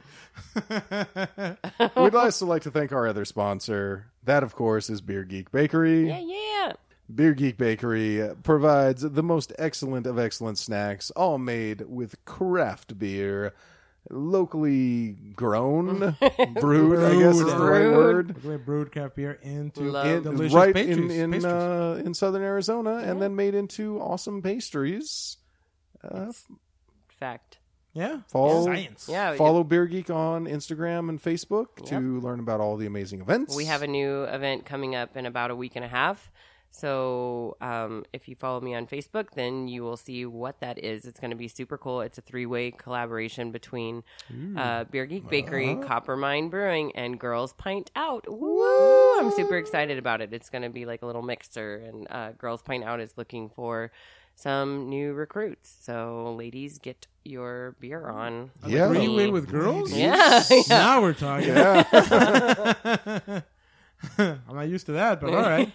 We'd also like to thank our other sponsor. That, of course, is Beer Geek Bakery. Yeah. Beer Geek Bakery provides the most excellent of excellent snacks, all made with craft beer, locally grown, brewed, I guess is the right Brewed. word. We brewed craft beer into Love. delicious Right pastries. in southern Arizona, and then made into awesome pastries. Fact. Yeah. Follow, Science. Yeah. follow Beer Geek on Instagram and Facebook to learn about all the amazing events. We have a new event coming up in about a week and a half. So if you follow me on Facebook, then you will see what that is. It's going to be super cool. It's a 3-way collaboration between Beer Geek Bakery, Copper Mine Brewing, and Girls Pint Out. Woo! I'm super excited about it. It's going to be like a little mixer, and Girls Pint Out is looking for some new recruits. So ladies, get your beer on. Yeah. 3-way with girls? Yeah. Now we're talking. Yeah. I'm not used to that, but all right.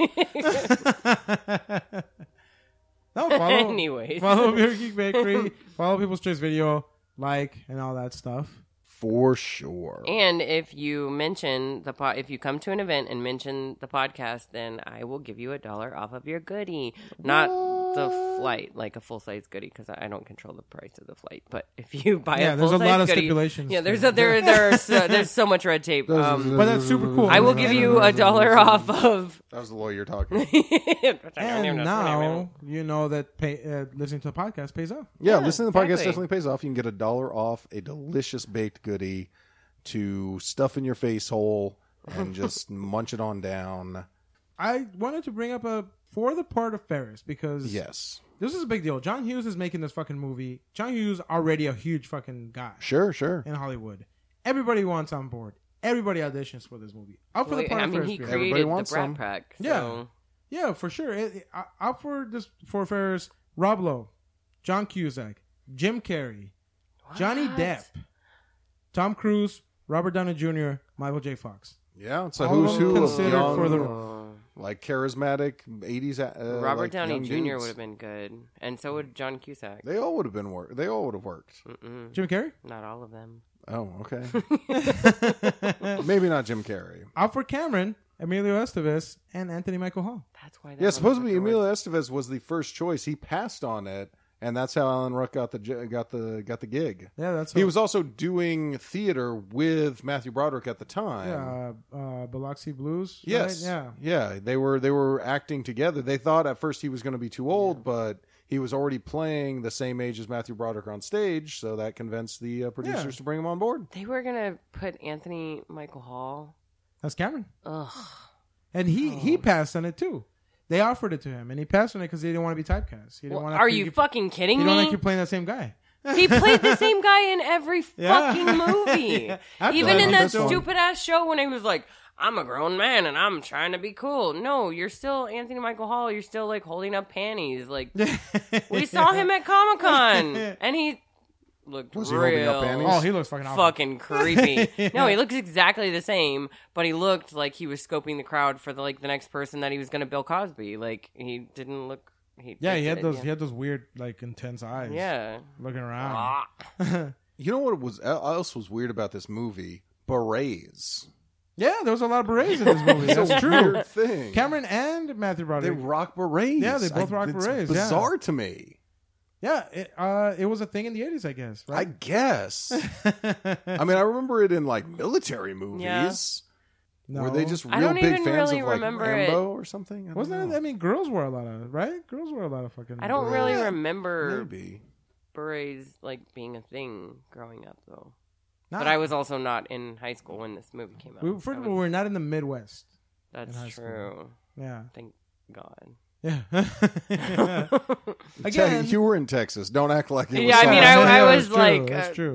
No, follow, Anyways. follow Beer Geek Bakery, follow People's Choice Video, like, and all that stuff. For sure. And if you mention if you come to an event and mention the podcast, then I will give you $1 off of your goodie. Not the flight, like a full size goodie, because I don't control the price of the flight. But if you buy Yeah, a there's full a size lot of goodie, stipulations. yeah, there's so much red tape. But that's super cool. I will give you $1 off of. That was the lawyer talking. And now you know that listening to the podcast pays off. Yeah, listening to the podcast exactly. definitely pays off. You can get $1 off a delicious baked goodie to stuff in your face hole and just munch it on down. I wanted to bring up for the part of Ferris because Yes. this is a big deal. John Hughes is making this fucking movie. John Hughes already a huge fucking guy Sure. in Hollywood. Everybody wants on board. Everybody auditions for this movie. Out for the part I of mean, Ferris he Bueller. Everybody created the wants Brat some. Pack. Yeah. So. Yeah, for sure. Out for Ferris, Rob Lowe, John Cusack, Jim Carrey, Johnny Depp, Tom Cruise, Robert Downey Jr., Michael J. Fox. Yeah, it's a All who's of them who of considered young, for the like charismatic 80s Robert like Downey young Jr. dudes. would have been good, and so would John Cusack. They all would have been They all would have worked. Jim Carrey. Not all of them. Oh, okay. Maybe not Jim Carrey. Out for Cameron, Emilio Estevez, and Anthony Michael Hall. That's why. Yeah, supposedly Emilio Estevez was the first choice. He passed on it, and that's how Alan Ruck got the gig. Yeah, that's He was also doing theater with Matthew Broderick at the time. Biloxi Blues. Yes. right? Yeah. They were acting together. They thought at first he was going to be too old, but he was already playing the same age as Matthew Broderick on stage, so that convinced the producers to bring him on board. They were gonna put Anthony Michael Hall. That's Cameron. Ugh. And he passed on it too. They offered it to him, and he passed on it because he didn't want to be typecast. He didn't Well, want are you fucking kidding You me? don't like you playing that same guy. He played the same guy in every Yeah. fucking movie. I Even feel in like that this one. stupid ass show when he was like, I'm a grown man and I'm trying to be cool. No, you're still Anthony Michael Hall. You're still like holding up panties. Like we saw him at Comic-Con and he looked Was he holding up real panties? Oh, he looks fucking awful. fucking creepy. No, he looks exactly the same, but he looked like he was scoping the crowd for the next person that he was going to Bill Cosby. Like he didn't look. He had those. Yeah. He had those weird, like, intense eyes. Yeah. looking around. Ah. You know what else was weird about this movie? Berets. Yeah, there was a lot of berets in this movie. It's That's a true. weird thing. Cameron and Matthew They Broderick. rock berets. Yeah, they both rock it's berets, yeah. bizarre to me. Yeah, it was a thing in the 80s, I guess. I Right? guess. I mean, I remember it in like military movies. No. Were they just I real don't big even fans really of like remember Rambo or something? I don't Wasn't know. it? I mean, girls wore a lot of, right? Girls wore a lot of fucking. I don't really Yeah, remember Maybe. berets being a thing growing up though. Nah. But I was also not in high school when this movie came out. First of all, we're not in the Midwest. That's in high school. true. Yeah. Thank God. Yeah. Again, you were in Texas. Don't act like it was. Yeah, I mean, Yeah, I that's was true, like, that's true.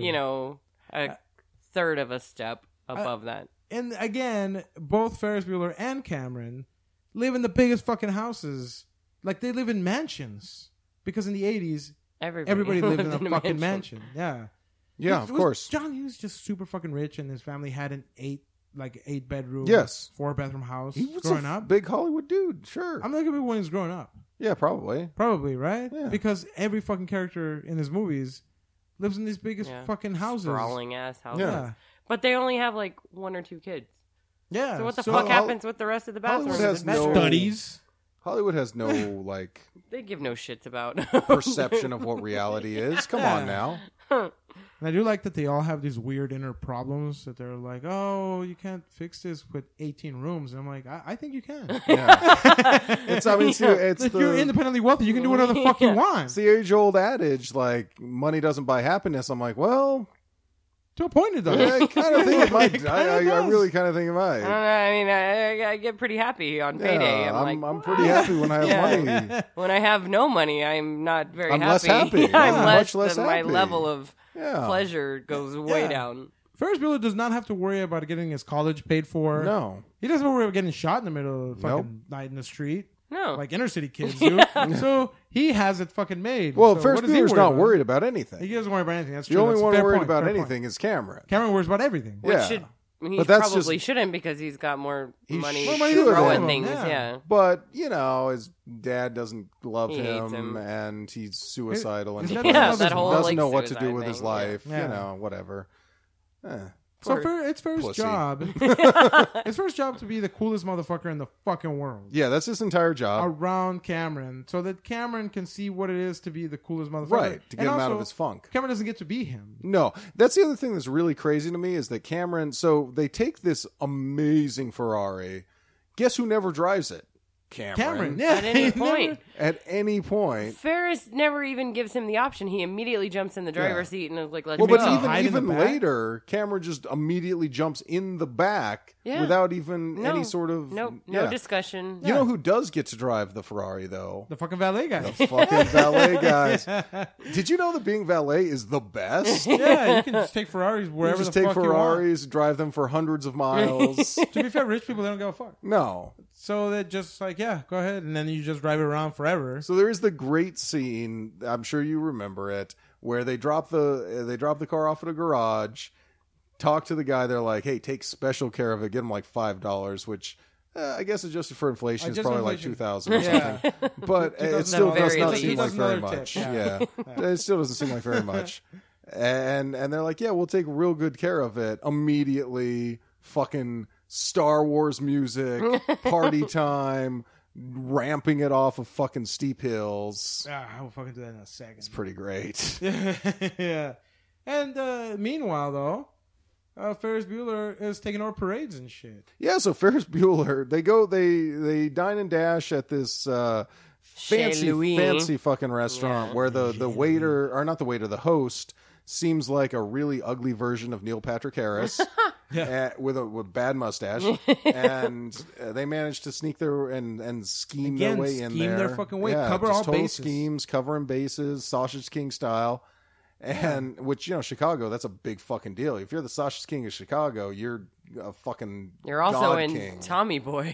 a third of a step above that. And again, both Ferris Bueller and Cameron live in the biggest fucking houses. Like, they live in mansions. Because in the 80s, everybody lived in a fucking mansion. Yeah. Yeah, of course. John Hughes just super fucking rich, and his family had an 8-bedroom, Yes. 4-bedroom house He was growing a up. big Hollywood dude. Sure. I'm looking at when he was growing up. Yeah, probably. Probably, right? Yeah. Because every fucking character in his movies lives in these biggest Yeah. fucking houses. Sprawling ass houses. Yeah. But they only have 1 or 2 kids. Yeah. So what the so fuck happens with the rest of the Hollywood bathrooms? has and bedrooms? no- Studies. Hollywood has no like They give no shits about perception of what reality is. Come on now. And I do like that they all have these weird inner problems that they're like, oh, you can't fix this with 18 rooms. And I'm like, I think you can. Yeah. It's If you're independently wealthy, you can do whatever the fuck you want. it's the age old adage like money doesn't buy happiness. I'm like, well, To a point, it does. yeah, I kind of think it might. Kinda I does. really kind of think it I don't might. know. I mean, I get pretty happy on payday. Yeah, I'm I'm pretty happy when I have Yeah. money. when I have no money, I'm not very I'm happy. less happy. I'm Yeah, less, much less my happy. level of Yeah. pleasure goes way Yeah. down. Ferris Bueller does not have to worry about getting his college paid for. No. He doesn't worry about getting shot in the middle of the fucking Nope. night in the street. No. Like inner city kids do. So he has it fucking made. Well, so Ferris what does he Bueller's worry not about? worried about He anything. doesn't worry about anything. That's The true. only That's a one fair worried point, about fair anything point. is Cameron. Cameron worries about everything. Which Yeah. he But that's probably just- shouldn't because he's got more He money should to have. throw at things. Yeah. Yeah. But, his dad doesn't love He hates him, him. and he's suicidal and His dad depressed. doesn't love that whole, doesn't know what to suicide do with his thing, life. Yeah. Whatever. So Poor it's Ferris' pussy. job. It's Ferris' job to be the coolest motherfucker in the fucking world. Yeah, that's his entire job. Around Cameron, so that Cameron can see what it is to be the coolest motherfucker. Right, to get And him out of also, his funk. Cameron doesn't get to be him. No, that's the other thing that's really crazy to me is that Cameron. So they take this amazing Ferrari. Guess who never drives it? Cameron, yeah, At any he point. never- At any point. Ferris never even gives him the option. He immediately jumps in the driver's seat and is like, let's Well, go. but hide in the even back? later, Cameron just immediately jumps in the back Yeah. without even No. any sort of no yeah. discussion. You know who does get to drive the Ferrari though? the fucking valet guy. Fucking valet guys. Did you know that being valet is the best? You Yeah, you can just take Ferraris wherever just the take fuck Ferraris, drive them for hundreds of miles. you want. To be fair, rich people they don't give a fuck. No. So they're just like, yeah, go ahead, and then you just drive it around forever. So there is the great scene, I'm sure you remember it, where they drop the car off at a garage, talk to the guy, they're like, hey, take special care of it, get him like $5, which I guess adjusted for inflation is Adjusted probably for like inflation. 2,000 or Yeah. something. But it still Very does not least. seem like very $2,000 much. tip, Yeah. It still doesn't seem like very much. And they're like, yeah, we'll take real good care of it. Immediately, fucking Star Wars music, party time, ramping it off of fucking steep hills. I will fucking do that in a second. It's pretty great. Yeah. And meanwhile, though, Ferris Bueller is taking over parades and shit. Yeah, so Ferris Bueller, they dine and dash at this Chez Louis. fancy fucking restaurant where the waiter, or not the waiter, the host seems like a really ugly version of Neil Patrick Harris. With a bad mustache, and they managed to sneak their and scheme their Again, way in scheme there. their fucking way, Yeah, cover just all total bases. schemes, covering bases, Sausage King style. And which Chicago, that's a big fucking deal. If you're the Sausage King of Chicago, you're a fucking You're also God in king. Tommy Boy.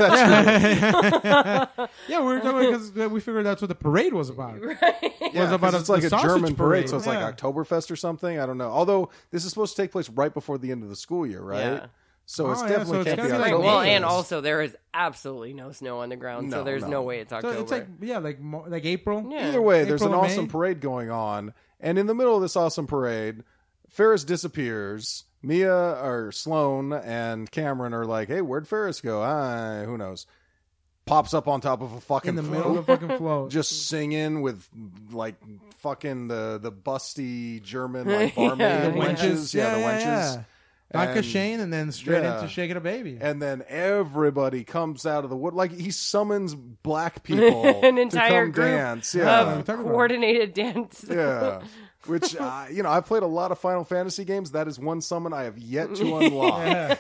Yeah, we were talking because we figured that's what the parade was about. Yeah, was about 'cause it's a like a sausage German parade, so parade. it's like Yeah. Oktoberfest or something. I don't know. Although this is supposed to take place right before the end of the school year, right? Yeah. So it's Oh, yeah, definitely so it's can't gotta be be like Oktoberfest. Well, May. and also there is absolutely no snow on the ground, so No, there's no. no way it's So October. it's like April. Yeah. Either way, there's an April or awesome May. parade going on, and in the middle of this awesome parade, Ferris disappears. Mia or Sloane and Cameron are like, "Hey, where'd Ferris go? Who knows?" Pops up on top of a fucking In the float, middle of the fucking float. just singing with like fucking the busty German like barmaid The wenches, the wenches. Yeah. Vodka And- Shane and then straight yeah. into Shaking a Baby. And then everybody comes out of the wood, like he summons black people An to entire come group dance. I'm Yeah, talking about. coordinated dance. yeah. Which I've played a lot of Final Fantasy games. That is one summon I have yet to unlock. Yeah.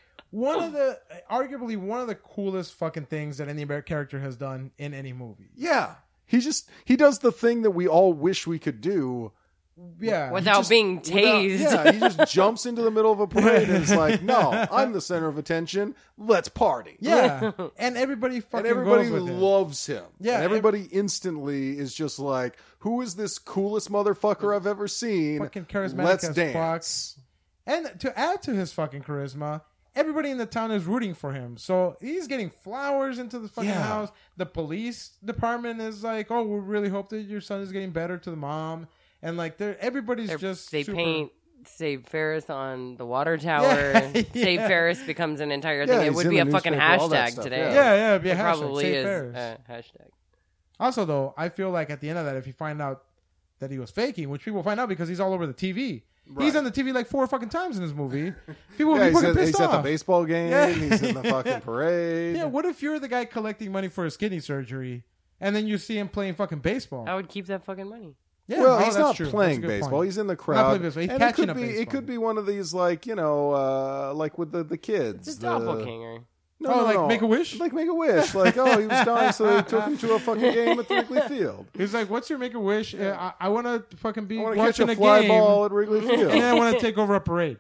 Arguably one of the coolest fucking things that any character has done in any movie. Yeah, he does the thing that we all wish we could do. Yeah. Without being tased. Yeah, he just jumps into the middle of a parade and is like, "No, I'm the center of attention. Let's party." Yeah. And everybody fucking And everybody goes with him. loves him. Yeah, and everybody instantly is just like, "Who is this coolest motherfucker I've ever seen? Fucking charismatic Let's as dance." And to add to his fucking charisma, everybody in the town is rooting for him. So he's getting flowers into the fucking Yeah. house. The police department is like, "Oh, we really hope that your son is getting better," to the mom. And like, everybody's just They super... paint Save Ferris on the water tower. Yeah, Save yeah. Ferris becomes an entire Yeah, thing. It he's would in be the a fucking newspaper, all that hashtag stuff, today. Yeah, it'd be a It hashtag. probably Save is Ferris. a hashtag. Also, though, I feel like at the end of that, if you find out that he was faking, which people find out because he's all over the TV. Right. He's on the TV like 4 fucking times in this movie. People would Yeah, be he's, fucking at, pissed he's at the off. baseball game. Yeah. He's in the fucking parade. Yeah, what if you're the guy collecting money for his kidney surgery, and then you see him playing fucking baseball? I would keep that fucking money. Yeah, Well, oh, he's that's not true. playing That's a good baseball. point. He's in the Not crowd. playing baseball. He's And catching it a could be, baseball. It could be one of these, like, like with the kids. It's a the- doppelganger. No, like Make-A-Wish? Like Make-A-Wish. Like, oh, he was dying, so they took him to a fucking game at the Wrigley Field. He's like, "What's your Make-A-Wish? I want to fucking be I want to catch watching a a fly game, ball at Wrigley Field. and I want to take over a parade."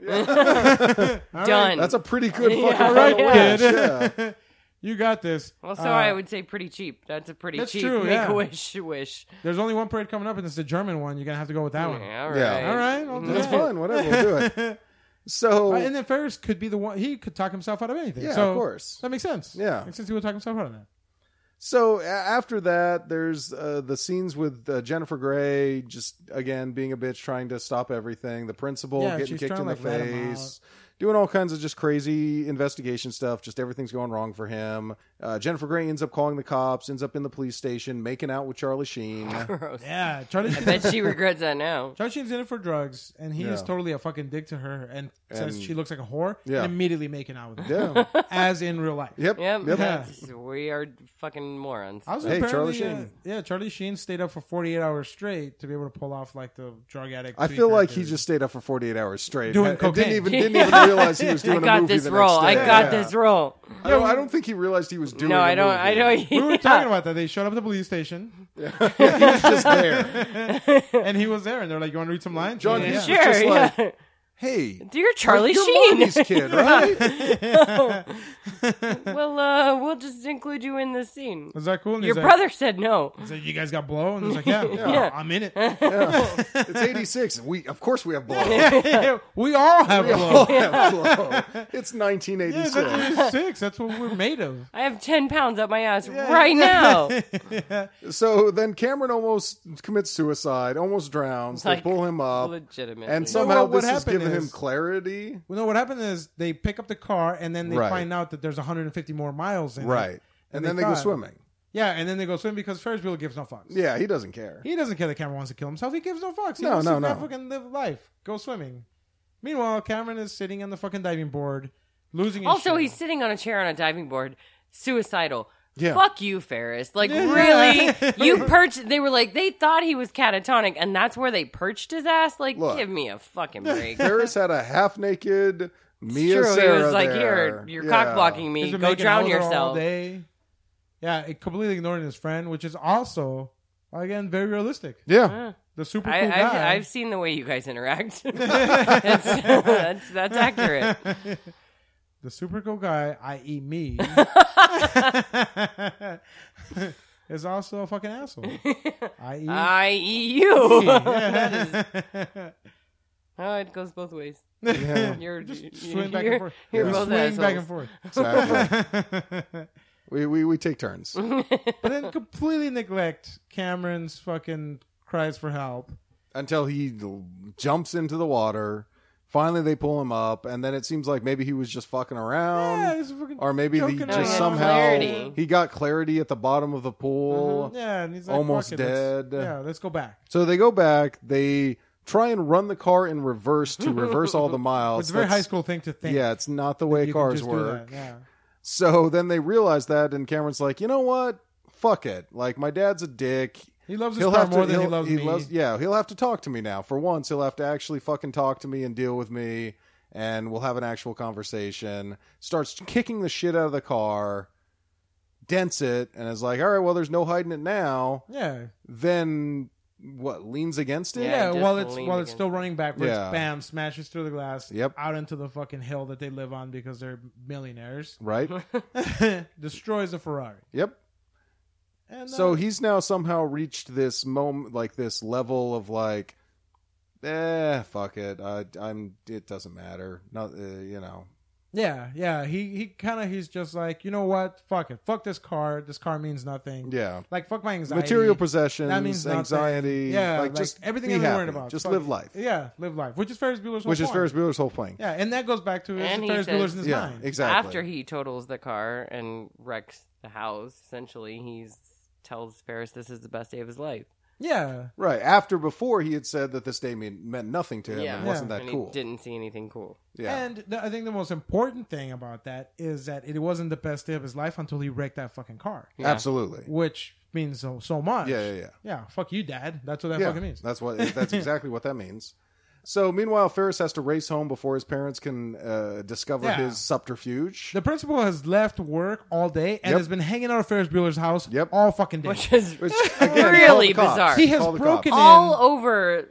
Done. That's a pretty good fucking Yeah, right, Final kid. Wish, yeah. You got this. Also, I would say pretty cheap. That's a pretty That's cheap true, make yeah. a wish. There's only one parade coming up, and it's the German one. You're gonna have to go with that one. Yeah, all right. Yeah. All right, I'll do That's that. fine. Whatever. We'll do it. So, And then Ferris could be the one. He could talk himself out of anything. Yeah, so of course. that makes sense. Yeah. Makes sense. He would talk himself out of that. So after that, there's the scenes with Jennifer Grey just again being a bitch, trying to stop everything. The principal Yeah, getting she's kicked in trying the to, like, let him face, doing all kinds of just crazy investigation stuff. Just everything's going wrong for him. Jennifer Grey ends up calling the cops, ends up in the police station, making out with Charlie Sheen. Gross. Yeah, Charlie. I bet she regrets that now. Charlie Sheen's in it for drugs, and he is Yeah. totally a fucking dick to her, and says And- she looks like a whore, Yeah. and immediately making out with her, Yeah. as in real life. Yep. Yep. Yep. that's- We are fucking morons. Also, Hey, apparently, Charlie Sheen. yeah, Charlie Sheen stayed up for 48 hours straight to be able to pull off like the drug addict. I feel like he just stayed up for 48 hours straight. Doing and cocaine. didn't even realize he was I doing a got movie this the role. next I day. got Yeah. this role. I don't think he realized he was doing No, a I don't. movie. I don't. we were talking about that. They showed up at the police station, He was just there. and he was there, and they're like, "You want to read some lines?" John, yeah. he's Sure, just yeah. like, hey, You're Charlie you're Sheen. Marty's kid, right? Well, we'll just include you in this scene. Was that cool? And Your he's brother said no. like, "You guys got blow?" And he's like, "Yeah, Yeah. I'm in it. Yeah. It's 86. Of course we have blow. we all have We blow." all have blow. It's Yeah, 1986. that's 6. That's what we're made of. I have 10 pounds up my ass right now. So then Cameron almost commits suicide, almost drowns. They Like, pull him up. Legitimately. And somehow what this has happened given him is- clarity. Well, no, what happened is they pick up the car, and then they Right. find out that there's 150 more miles in it. Right. And then they go thought- swimming. Yeah, and then they go swim because Ferris Bueller gives no fucks. Yeah, he doesn't care. He doesn't care that Cameron wants to kill himself. He gives no fucks. He No, wants no, to no. fucking live life. Go swimming. Meanwhile, Cameron is sitting on the fucking diving board, losing his Also, shit. he's sitting on a chair on a diving board, suicidal. Yeah. Fuck you, Ferris. Like, Yeah. really? You perched... They were like, they thought he was catatonic, and that's where they perched his ass? Like, Look. give me a fucking break. Ferris had a half-naked Mia True, Sarah he was like, there. here, you're cock-blocking me. He's been Go making drown out with her all yourself. day. Yeah, it completely ignoring his friend, which is also, again, very realistic. Yeah. The super cool guy. I've seen the way you guys interact. That's accurate. the super cool guy, i.e. me, is also a fucking asshole. i.e. I.E.U. Yeah. Oh, it goes both ways. Yeah. You're Just you- swing back and forth. You're We both swing back assholes. and forth. Exactly. we take turns. But then completely neglect Cameron's fucking cries for help. Until he jumps into the water. Finally, they pull him up, and then it seems like maybe he was just fucking around. Yeah, he's fucking Or maybe he joking just around. somehow Clarity. he got clarity at the bottom of the pool. Yeah, and he's like, Almost fuck it, let's- dead. Yeah, let's go back. So they go back. They try and run the car in reverse to reverse all the miles. It's a very That's- high school thing to think. Yeah, it's not the that way you can cars just do work. that, Yeah. So then they realize that, and Cameron's like, you know what? Fuck it. Like, my dad's a dick. He loves his car more than he loves me. Yeah, he'll have to talk to me now. For once, he'll have to actually fucking talk to me and deal with me, and we'll have an actual conversation. Starts kicking the shit out of the car, dents it, and is like, all right, well, there's no hiding it now. Yeah. Then, what, leans against it? Yeah, Yeah, just while it's lean while it's against still running backwards, Yeah. bam, smashes through the glass, Yep. out into the fucking hill that they live on because they're millionaires. Right? Destroys a Ferrari. Yep. And So he's now somehow reached this moment, like this level of like, fuck it. It doesn't matter. Not, you know. yeah. He's just like, you know what? Fuck it. Fuck this car. This car means nothing. Yeah. Like fuck my anxiety. Material possessions, That means nothing. anxiety. Yeah, like just everything be I'm happy. worried about. Just Fuck live it. life. Yeah, live life. Which is Ferris Bueller's whole Which is point. Ferris Bueller's whole point. Yeah, and that goes back to And he Ferris says- Bueller's in his Yeah, mind. exactly. After he totals the car and wrecks the house, essentially, he tells Ferris this is the best day of his life. Yeah. Right. Before he had said that this day meant nothing to him and wasn't that and cool. He didn't see anything cool. Yeah. And I think the most important thing about that is that it wasn't the best day of his life until he wrecked that fucking car, Yeah. Absolutely. which means so much. Yeah. Yeah, fuck you, Dad. That's what that Yeah. fucking means. That's exactly what that means. So meanwhile, Ferris has to race home before his parents can discover Yeah. his subterfuge. The principal has left work all day and Yep. has been hanging out at Ferris Bueller's house Yep. all fucking day. Which is Which, again, really call the cops. bizarre. He has Call the broken cops. in. all over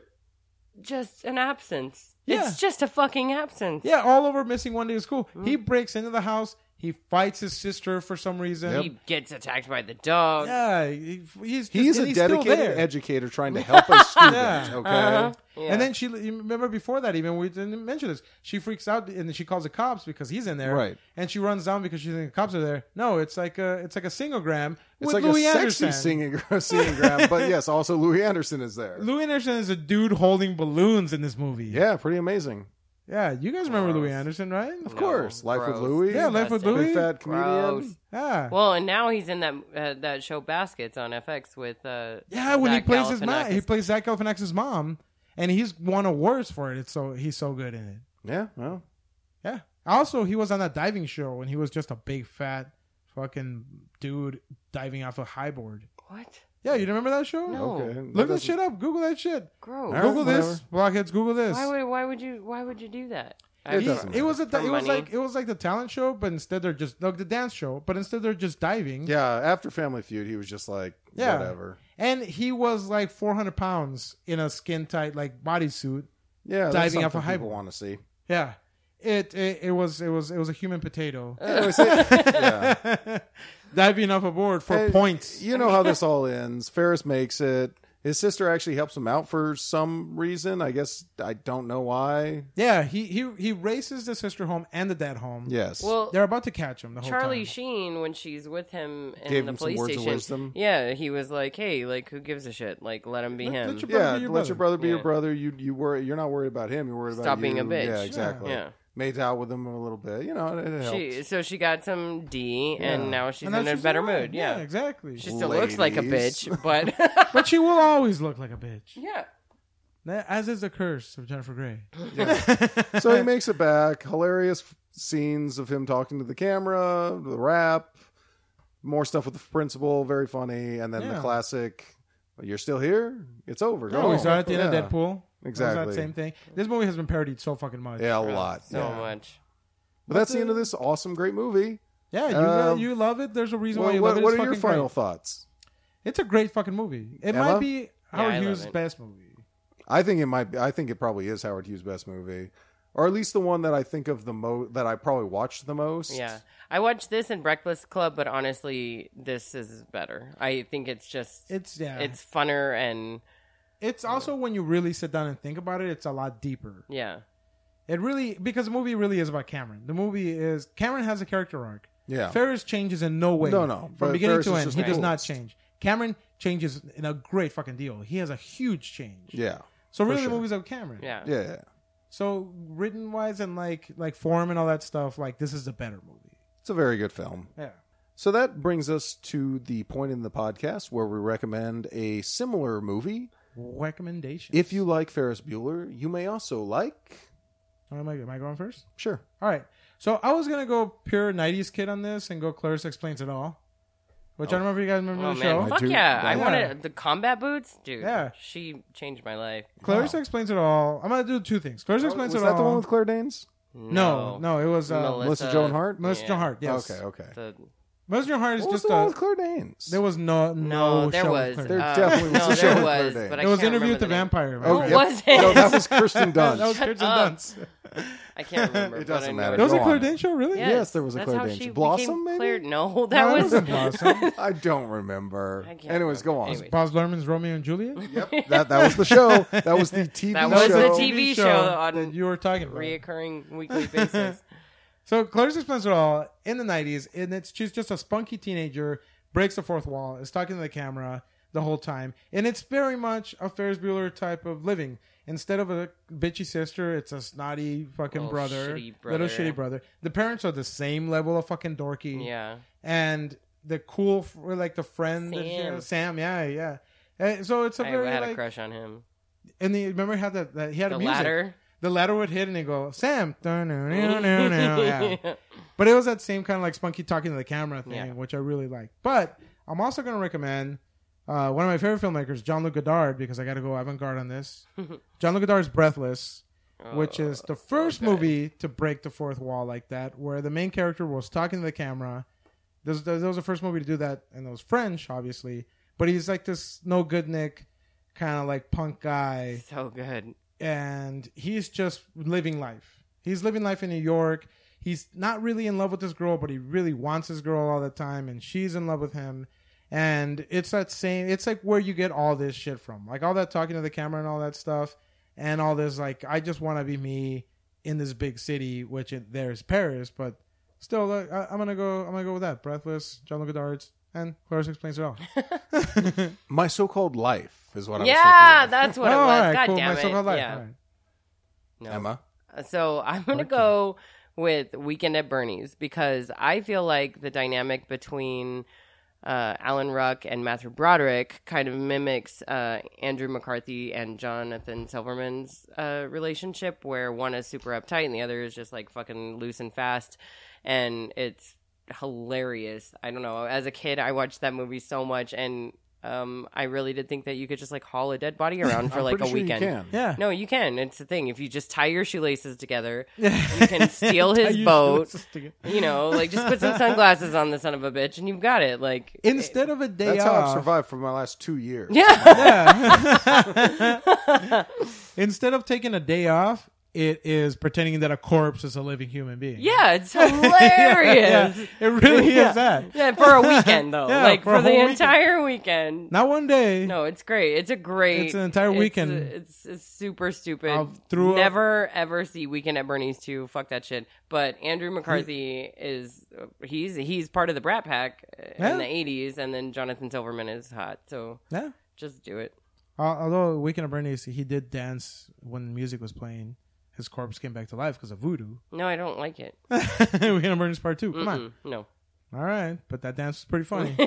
just an absence. Yeah. It's just a fucking absence. Yeah, all over missing one day of school. Mm. He breaks into the house. He fights his sister for some reason. He gets attacked by the dog. Yeah, he's He's and a still dedicated there. educator trying to help a student. Yeah. Okay. Uh-huh. Yeah. And then you remember before that, even we didn't mention this. She freaks out and then she calls the cops because he's in there, Right. And she runs down because she thinks the cops are there. No, it's like a singogram It's with like Louis a Anderson. sexy singing gram, but yes, also Louis Anderson is there. Louis Anderson is a dude holding balloons in this movie. Yeah, pretty amazing. Yeah, you guys remember Gross. Louis Anderson, right? Of course, Life with gross. Louis. Yeah, Life with Louis. Big fat comedian. Gross. Yeah. Well, and now he's in that show Baskets on FX with Yeah, when he Zach plays his mom, Galifianakis. he plays Zach Galifianakis' mom, and he's won awards for it. He's so good in it. Yeah, well, Yeah. Also, he was on that diving show, and he was just a big fat fucking dude diving off a high board. What? Yeah, you remember that show? No. okay. Look that shit up. Google that shit. Gross. All right, Google this. whatever. Blockheads. Google this. Why would you do that? It He- doesn't it was For money? it was like the talent show, but instead they're just like the dance show, but instead they're just diving. Yeah, after Family Feud, he was just like, Yeah. whatever. And he was like 400 pounds in a skin tight like bodysuit. Yeah, that's Diving off something a high people board. want to see. Yeah. It was a human potato Yeah. diving off a board for And points. You know how this all ends. Ferris makes it. His sister actually helps him out for some reason. I guess I don't know why. Yeah, he races the sister home and the dad home. Yes. Well, They're about to catch him the whole Charlie time. Sheen, when she's with him in Gave the him some police words of station, wisdom. yeah, he was like, "Hey, like, who gives a shit? Like, let him be him." let your brother yeah, be your let your brother be your Yeah. brother. You worry. You're not worried about him. You're worried about Stop you. being a bitch. Yeah, exactly. Yeah. Made out with him a little bit. You know, it helped. She got some D, Yeah. and now she's And now in a she's better alright. mood. Yeah, exactly. she still looks like a Ladies. bitch, but But she will always look like a bitch. yeah. As is the curse of Jennifer Grey. So he makes it back. Hilarious scenes of him talking to the camera, the rap, more stuff with the principal, very funny, and then the Yeah. classic. You're still here? It's over. Go Oh, we home." saw it at the end Yeah. of Deadpool. Exactly. It was that same thing. This movie has been parodied so fucking much. Yeah, a lot. so Yeah. much. But that's the end of this awesome, great movie. Yeah, you love it. There's a reason why you love it. What It's are your fucking final great. thoughts? It's a great fucking movie. It Emma? might be Howard I love Hughes' it. best movie. I think it might be. I think it probably is Howard Hughes' best movie. or at least the one that I think of the most, that I probably watched the most. Yeah. I watched this in Breakfast Club, but honestly, this is better. I think it's just It's it's funner and It's also when you really sit down and think about it, it's a lot deeper. yeah. It really, because the movie really is about Cameron. The movie is Cameron has a character arc. Yeah. Ferris changes in no way. No. From But beginning Ferris to is end, just he the does not coolest. change. Cameron changes in a great fucking deal. He has a huge change. Yeah. So really, sure. the movie's about Cameron. Yeah. Yeah. So written wise and like form and all that stuff, like this is a better movie. It's a very good film. Yeah. So that brings us to the point in the podcast where we recommend a similar movie. Recommendation. If you like Ferris Bueller, you may also like... Am I going first? Sure. All right. So I was gonna go pure '90s kid on this and go Clarissa Explains It All, which I don't know if you guys remember Oh the man, show. fuck do- yeah! I yeah. wanted the combat boots, dude. Yeah. She changed my life. Clarissa Explains It All. I'm gonna do two things. Clarissa Explains Was It that All. the one with Claire Danes? No, it was Melissa Joan Hart? Melissa Joan Hart. Yes. Okay. The- Melissa Joan Hart is What was just the one a. with Claire Danes? There was no there show was. with There Claire. definitely was no, a show there with was, Claire but I Danes. It was can't Interview remember with the the name. Vampire. Oh, remember? was it? No, that was Kirsten Dunst. That was Kirsten up. Dunst. I can't remember. It but I doesn't know matter. it There was a Go Claire on. Danes show, really? Yes, there was a that's Claire how Danes. she Blossom, became maybe? Claire. No, No, that it was. wasn't Blossom. I don't remember. I can't Anyways, go on. remember. Baz Luhrmann's Romeo and Juliet. Yep, that was the show. That was the TV That was show. the TV show on that you were talking about. reoccurring weekly basis. So Clarissa Explains It All in the 90s, and she's just a spunky teenager, breaks the fourth wall, is talking to the camera the whole time, and it's very much a Ferris Bueller type of living. Instead of a bitchy sister, it's a snotty fucking Little brother, shitty little brother. shitty brother. The parents are the same level of fucking dorky, Yeah. and the cool, like the friend, Sam. Sam, yeah. And so it's a I very had like, a crush on him. and he, remember he had that he had The a music. ladder. The ladder would hit and he'd go, Sam. Yeah. But it was that same kind of like spunky talking to the camera thing, Yeah. which I really like. But I'm also going to recommend one of my favorite filmmakers, Jean-Luc Godard, because I got to go avant-garde on this. Jean-Luc Godard's Breathless, which is the first movie to break the fourth wall like that, where the main character was talking to the camera. This was the first movie to do that, and it was French, obviously. But he's like this no good Nick kind of like punk guy. So good. And he's just living life. He's living life in New York. He's not really in love with this girl, but he really wants this girl all the time, and she's in love with him. And it's it's like where you get all this shit from. Like all that talking to the camera and all that stuff, and all this like, I just want to be me in this big city, which there's Paris, but still, I'm gonna go with that. Breathless, Jean-Luc Godard, and Clarissa Explains It All. My So-Called Life is what I was Yeah, thinking that's what it all was. right, God cool. damn My it. So-Called Life. Yeah. All right. No. of. Emma? So I'm going to go with Weekend at Bernie's because I feel like the dynamic between Alan Ruck and Matthew Broderick kind of mimics Andrew McCarthy and Jonathan Silverman's relationship, where one is super uptight and the other is just like fucking loose and fast. And it's hilarious. I don't know. As a kid, I watched that movie so much, and I really did think that you could just like haul a dead body around for like a Pretty sure weekend. You can. Yeah. No, you can. It's the thing. If you just tie your shoelaces together, you can steal his Tie your boat. shoelaces together. You know, like just put some sunglasses on the son of a bitch, and you've got it. Like Instead of a day That's off. how I've survived for my last 2 years. yeah, Instead of taking a day off, it is pretending that a corpse is a living human being. yeah, it's hilarious. Yeah, it really is that. Yeah, for a weekend though, Yeah, like for a for the whole entire weekend. Not one day. No, it's great. It's a great. It's an entire weekend. It's super stupid. through a- Never ever see Weekend at Bernie's 2. Fuck that shit. But Andrew McCarthy is he's part of the Brat Pack Yeah. in the 80s, and then Jonathan Silverman is hot. So Yeah. just do it. Although Weekend at Bernie's, he did dance when music was playing. His corpse came back to life because of voodoo. No, I don't like it. Weekend at Bernie's Part 2. Come on. No. All right. But that dance was pretty funny.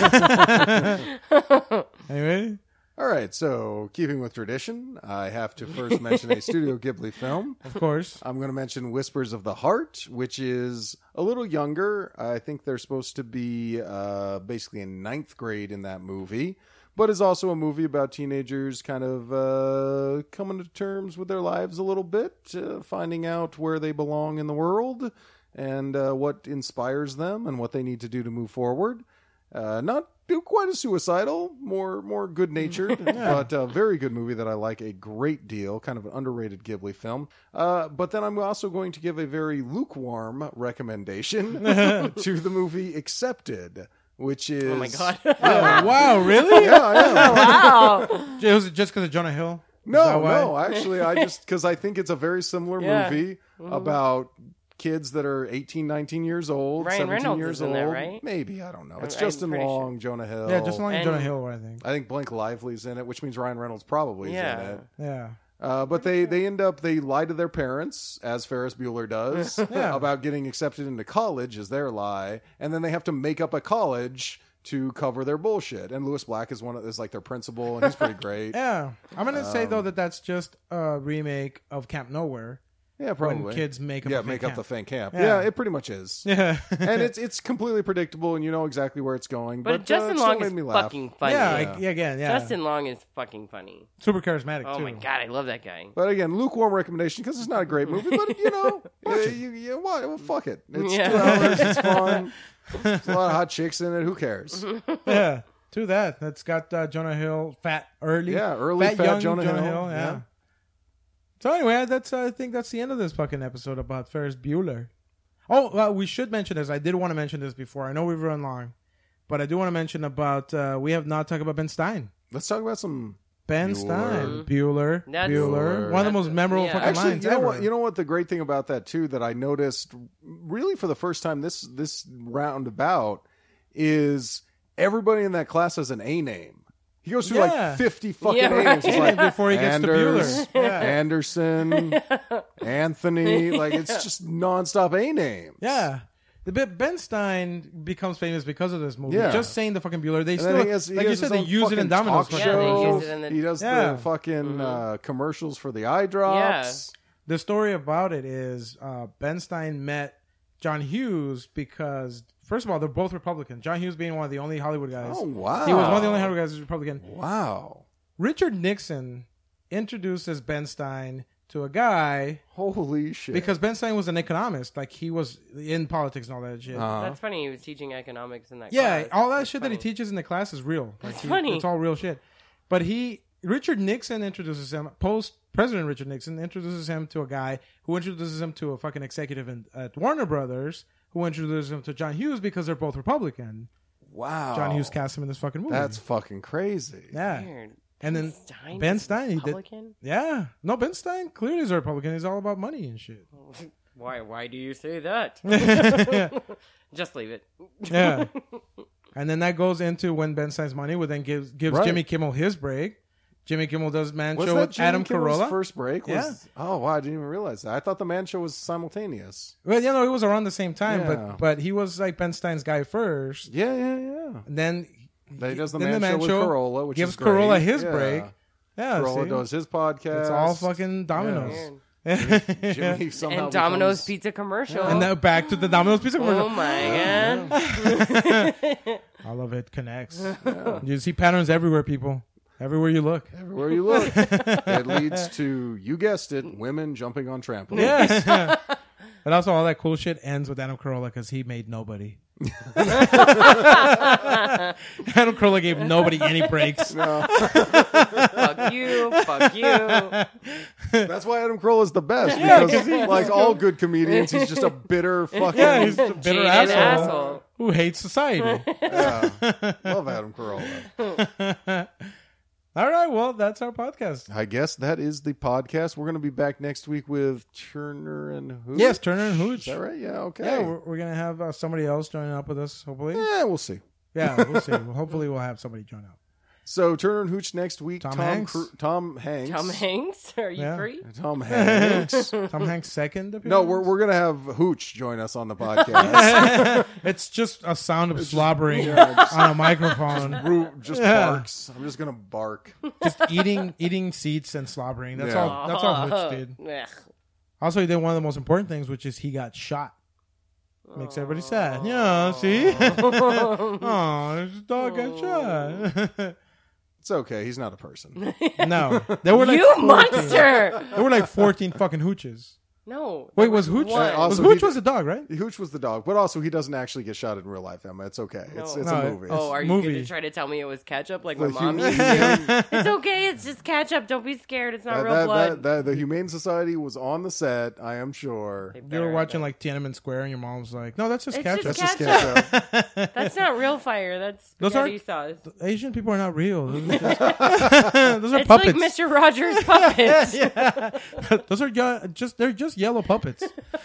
Anyway. All right, so keeping with tradition, I have to first mention a Studio Ghibli film. Of course. I'm going to mention Whispers of the Heart, which is a little younger. I think they're supposed to be basically in 9th grade in that movie, but is also a movie about teenagers kind of coming to terms with their lives a little bit, finding out where they belong in the world and what inspires them and what they need to do to move forward. Not quite as suicidal, more good natured, but a very good movie that I like a great deal. Kind of an underrated Ghibli film. But then I'm also going to give a very lukewarm recommendation to the movie Accepted, which is Oh my god! Wow, really? yeah. Wow! Was it just because of Jonah Hill? Is that No, why? no, actually, because I think it's a very similar Yeah. movie about kids that are 18, 19 years old, Ryan 17 Reynolds years is in old. that, right? Maybe, I don't know. It's I'm Justin pretty Long, Jonah Hill. Yeah, just like And- Jonah Hill, I think. I think Blake Lively's in it, which means Ryan Reynolds probably is in Yeah. it. Yeah. But they lie to their parents, as Ferris Bueller does, Yeah. about getting accepted into college is their lie, and then they have to make up a college to cover their bullshit. And Louis Black is like their principal, and he's pretty great. Yeah. I'm going to say, though, that's just a remake of Camp Nowhere. Yeah, probably. When kids make up yeah, a fake make up camp. the fake camp. Yeah. Yeah, it pretty much is. Yeah. And it's completely predictable, and you know exactly where it's going. But But Justin it still Long made is me laugh. fucking funny. Again, yeah. Justin Long is fucking funny. Super charismatic, Oh too. my god, I love that guy. But again, lukewarm recommendation because it's not a great movie. But you know, what? Well, fuck it. It's Yeah. 2 hours. It's fun. There's a lot of hot chicks in it. Who cares? Yeah. To that. That's got Jonah Hill, early fat young Jonah Hill. Yeah. Yeah. So anyway, I think that's the end of this fucking episode about Ferris Bueller. Oh, well, we should mention this. I did want to mention this before. I know we've run long, but I do want to mention about we have not talked about Ben Stein. Let's talk about some. Ben Bueller. Stein, Bueller, That's- Bueller, one of the most memorable yeah. fucking Actually, lines you know ever. what? You know what? The great thing about that too that I noticed, really for the first time this roundabout, is everybody in that class has an A name. He goes through Yeah. like 50 fucking Yeah, names. It's like Before he gets to Anders, Bueller. Yeah. Anderson, Anthony. Like it's just nonstop A names. Yeah. The bit Ben Stein becomes famous because of this movie. Yeah. Just saying the fucking Bueller. They And still, then he has like you his said, they own use it in fucking Domino's. talk for Yeah, they show. use it in the- He does Yeah. the fucking commercials for the eye drops. The story about it is Ben Stein met John Hughes because, first of all, they're both Republican. John Hughes being one of the only Hollywood guys. Oh wow! He was one of the only Hollywood guys who's Republican. Wow! Richard Nixon introduces Ben Stein to a guy Holy shit! because Ben Stein was an economist. Like, he was in politics and all that shit. That's funny. He was teaching economics in that Yeah, class. all that That's shit that he funny. teaches in the class is real. Like, funny. It's all real shit. But Richard Nixon introduces him, President Richard Nixon introduces him to a guy who introduces him to a fucking executive at Warner Brothers, who introduces him to John Hughes because they're both Republican. Wow! John Hughes cast him in this fucking movie. That's fucking crazy. yeah. Weird. And then Stein Ben is Stein, he did. Republican? Yeah. No, Ben Stein clearly is a Republican. He's all about money and shit. Why do you say that? Just leave it. Yeah. And then that goes into when Ben Stein's money, who then gives Right. Jimmy Kimmel his break. Jimmy Kimmel does Man Was Show that with Jimmy Adam Kimmel's Carolla. first break? Yeah. Oh wow! I didn't even realize that. I thought the Man Show was simultaneous. Well, you know, it was around the same time, Yeah. but he was like Ben Stein's guy first. Yeah. And then He does the then Man, Show with Carolla, which gives is great. Corolla his Yeah. break. Yeah, Carolla see? does his podcast. It's all fucking Domino's. Weird. Jimmy somehow And Domino's becomes- Pizza commercial. And then back to the Domino's pizza commercial. Oh my god. All of it connects. You see patterns everywhere, people. Everywhere you look. Everywhere you look, it leads to, you guessed it, women jumping on trampolines. Yes. But also, all that cool shit ends with Adam Carolla because he made nobody. Adam Carolla gave nobody any breaks. Fuck you. Fuck you. That's why Adam Carolla is the best, because like all good comedians, he's just a bitter fucking. Yeah, he's a bitter Jaded asshole who hates society. Yeah. Love Adam Carolla. All right, well, that's our podcast. I guess that is the podcast. We're going to be back next week with Turner and Hooch. Yes, Turner and Hooch. Is that right? Yeah, okay. Yeah, we're going to have somebody else joining up with us, hopefully. Yeah, we'll see. Yeah, we'll see. Hopefully we'll have somebody join up. So Turner and Hooch next week. Tom Hanks? Tom Hanks. Tom Hanks? Are you Yeah. free? Tom Hanks. Tom Hanks' second appearance? No, we're going to have Hooch join us on the podcast. It's just a sound of slobbering on a microphone. Rue just barks. I'm just going to bark. Just eating seats and slobbering. That's Yeah. all. That's all Hooch did. Ugh. Also, he did one of the most important things, which is he got shot. Makes everybody sad. Yeah, see? Oh, this dog got shot. It's okay. He's not a person. No. There were like You 14. monster! There were like 14 fucking hooches. No. Wait, there was Hooch? one. Also, Hooch he- was a dog, right? Hooch was the dog, but also he doesn't actually get shot in real life, Emma. It's okay. It's No. a movie. Oh, are you movie. going to try to tell me it was ketchup like my The mom hu- used to? It's okay. It's just ketchup. Don't be scared. It's not real blood. The Humane Society was on the set, I am sure. They You better were have watching it. like Tiananmen Square, and your mom's like, "No, that's just It's ketchup." just That's just ketchup. That's not real fire. That's Those spaghetti sauce. Asian people are not real. Those are It's puppets. like Mr. Rogers' puppets. Those are they're just yellow puppets.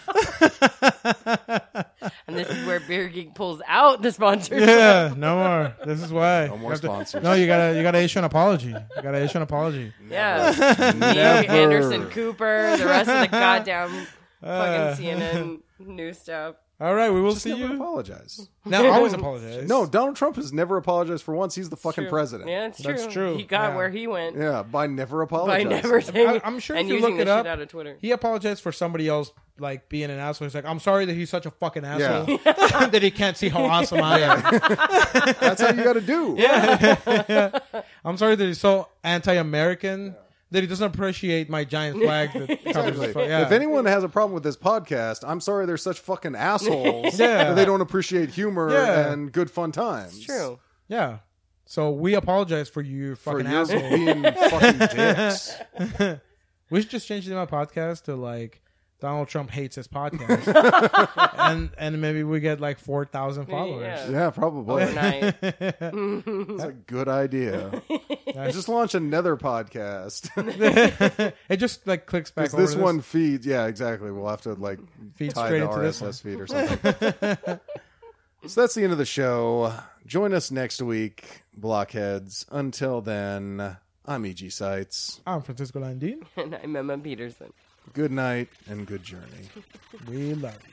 And this is where Beer Geek pulls out the sponsorship. Yeah, no more. This is why. No more You have to- sponsors. No, you gotta issue an apology. You gotta issue an apology. Yeah. Me, Never. Anderson Cooper, the rest of the goddamn fucking CNN news stuff. All right, we will Just see never you. apologize. Now, always apologize. No, Donald Trump has never apologized for once. He's the fucking True. president. Yeah, it's true. That's true. He got Yeah. where he went Yeah, by never by apologizing. never saying. I'm sure and if you using look the it up, shit out of Twitter. he apologized for somebody else like being an asshole. He's like, I'm sorry that he's such a fucking asshole Yeah. that he can't see how awesome I am. That's how you got to do. I'm sorry that he's so anti-American that he doesn't appreciate my giant flag that covers his Exactly. flag. Yeah. If anyone has a problem with this podcast, I'm sorry they're such fucking assholes Yeah. that they don't appreciate humor Yeah. and good fun times. It's true. Yeah. So we apologize for you For fucking your assholes. being fucking dicks. We should just change the name of our podcast to like Donald Trump hates his podcast, and maybe we get like 4,000 followers. Yeah. Yeah, probably. Overnight. That's a good idea. Just launch another podcast. It just like clicks back. Because Over this one feeds. Yeah, exactly. We'll have to like Feed tie straight the into this RSS feed or something. So that's the end of the show. Join us next week, Blockheads. Until then, I'm E.G. Sites. I'm Francisco Landin. And I'm Emma Peterson. Good night and good journey. We love you.